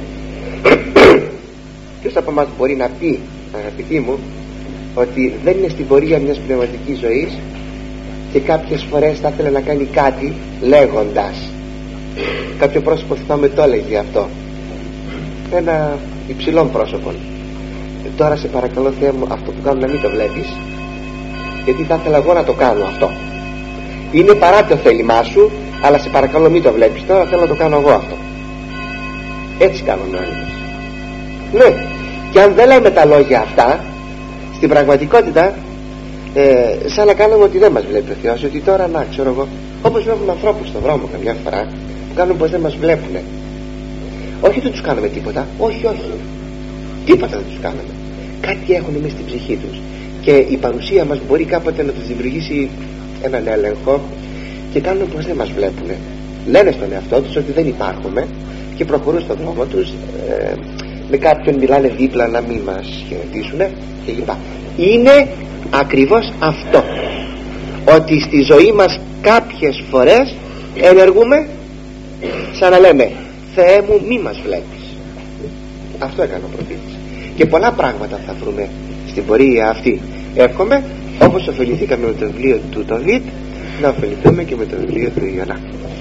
Ποιος από μας μπορεί να πει, αγαπητοί μου, ότι δεν είναι στην πορεία μιας πνευματικής ζωής και κάποιες φορές θα ήθελε να κάνει κάτι λέγοντας? Κάποιο πρόσωπο, θυμάμαι, το έλεγε αυτό, ένα υψηλό πρόσωπο. Τώρα σε παρακαλώ Θεέ μου, αυτό που κάνω να μην το βλέπεις, γιατί θα ήθελα εγώ να το κάνω αυτό. Είναι παρά το θέλημά σου, αλλά σε παρακαλώ μην το βλέπεις τώρα, θέλω να το κάνω εγώ αυτό. Έτσι κάνουν όλοι μας. Ναι, και αν δεν λέμε τα λόγια αυτά, στην πραγματικότητα σαν να κάνουμε ότι δεν μας βλέπει ο Θεός, ότι τώρα να ξέρω εγώ, όπως βλέπουμε ανθρώπους στον δρόμο καμιά φορά που κάνουν πως δεν μας βλέπουνε. Όχι δεν τους κάνουμε τίποτα, όχι, τίποτα δεν τους κάνουμε. Κάτι έχουν μες στην ψυχή τους και η παρουσία μας μπορεί κάποτε να τους δημιουργήσει έναν έλεγχο και κάνουν πως δεν μας βλέπουνε. Λένε στον εαυτό τους ότι δεν υπάρχουμε και προχωρούν στον δρόμο τους, με κάποιον μιλάνε δίπλα να μην μας χαιρετήσουν κλπ. Είναι ακριβώς αυτό, ότι στη ζωή μας κάποιες φορές ενεργούμε σαν να λέμε Θεέ μου μη μας βλέπεις. Αυτό έκανε ο προφήτης. Και πολλά πράγματα θα βρούμε στην πορεία αυτή. Εύχομαι, όπως ωφεληθήκαμε με το βιβλίο του Τοβίτ, να ωφεληθούμε και με το βιβλίο του Ιωνά.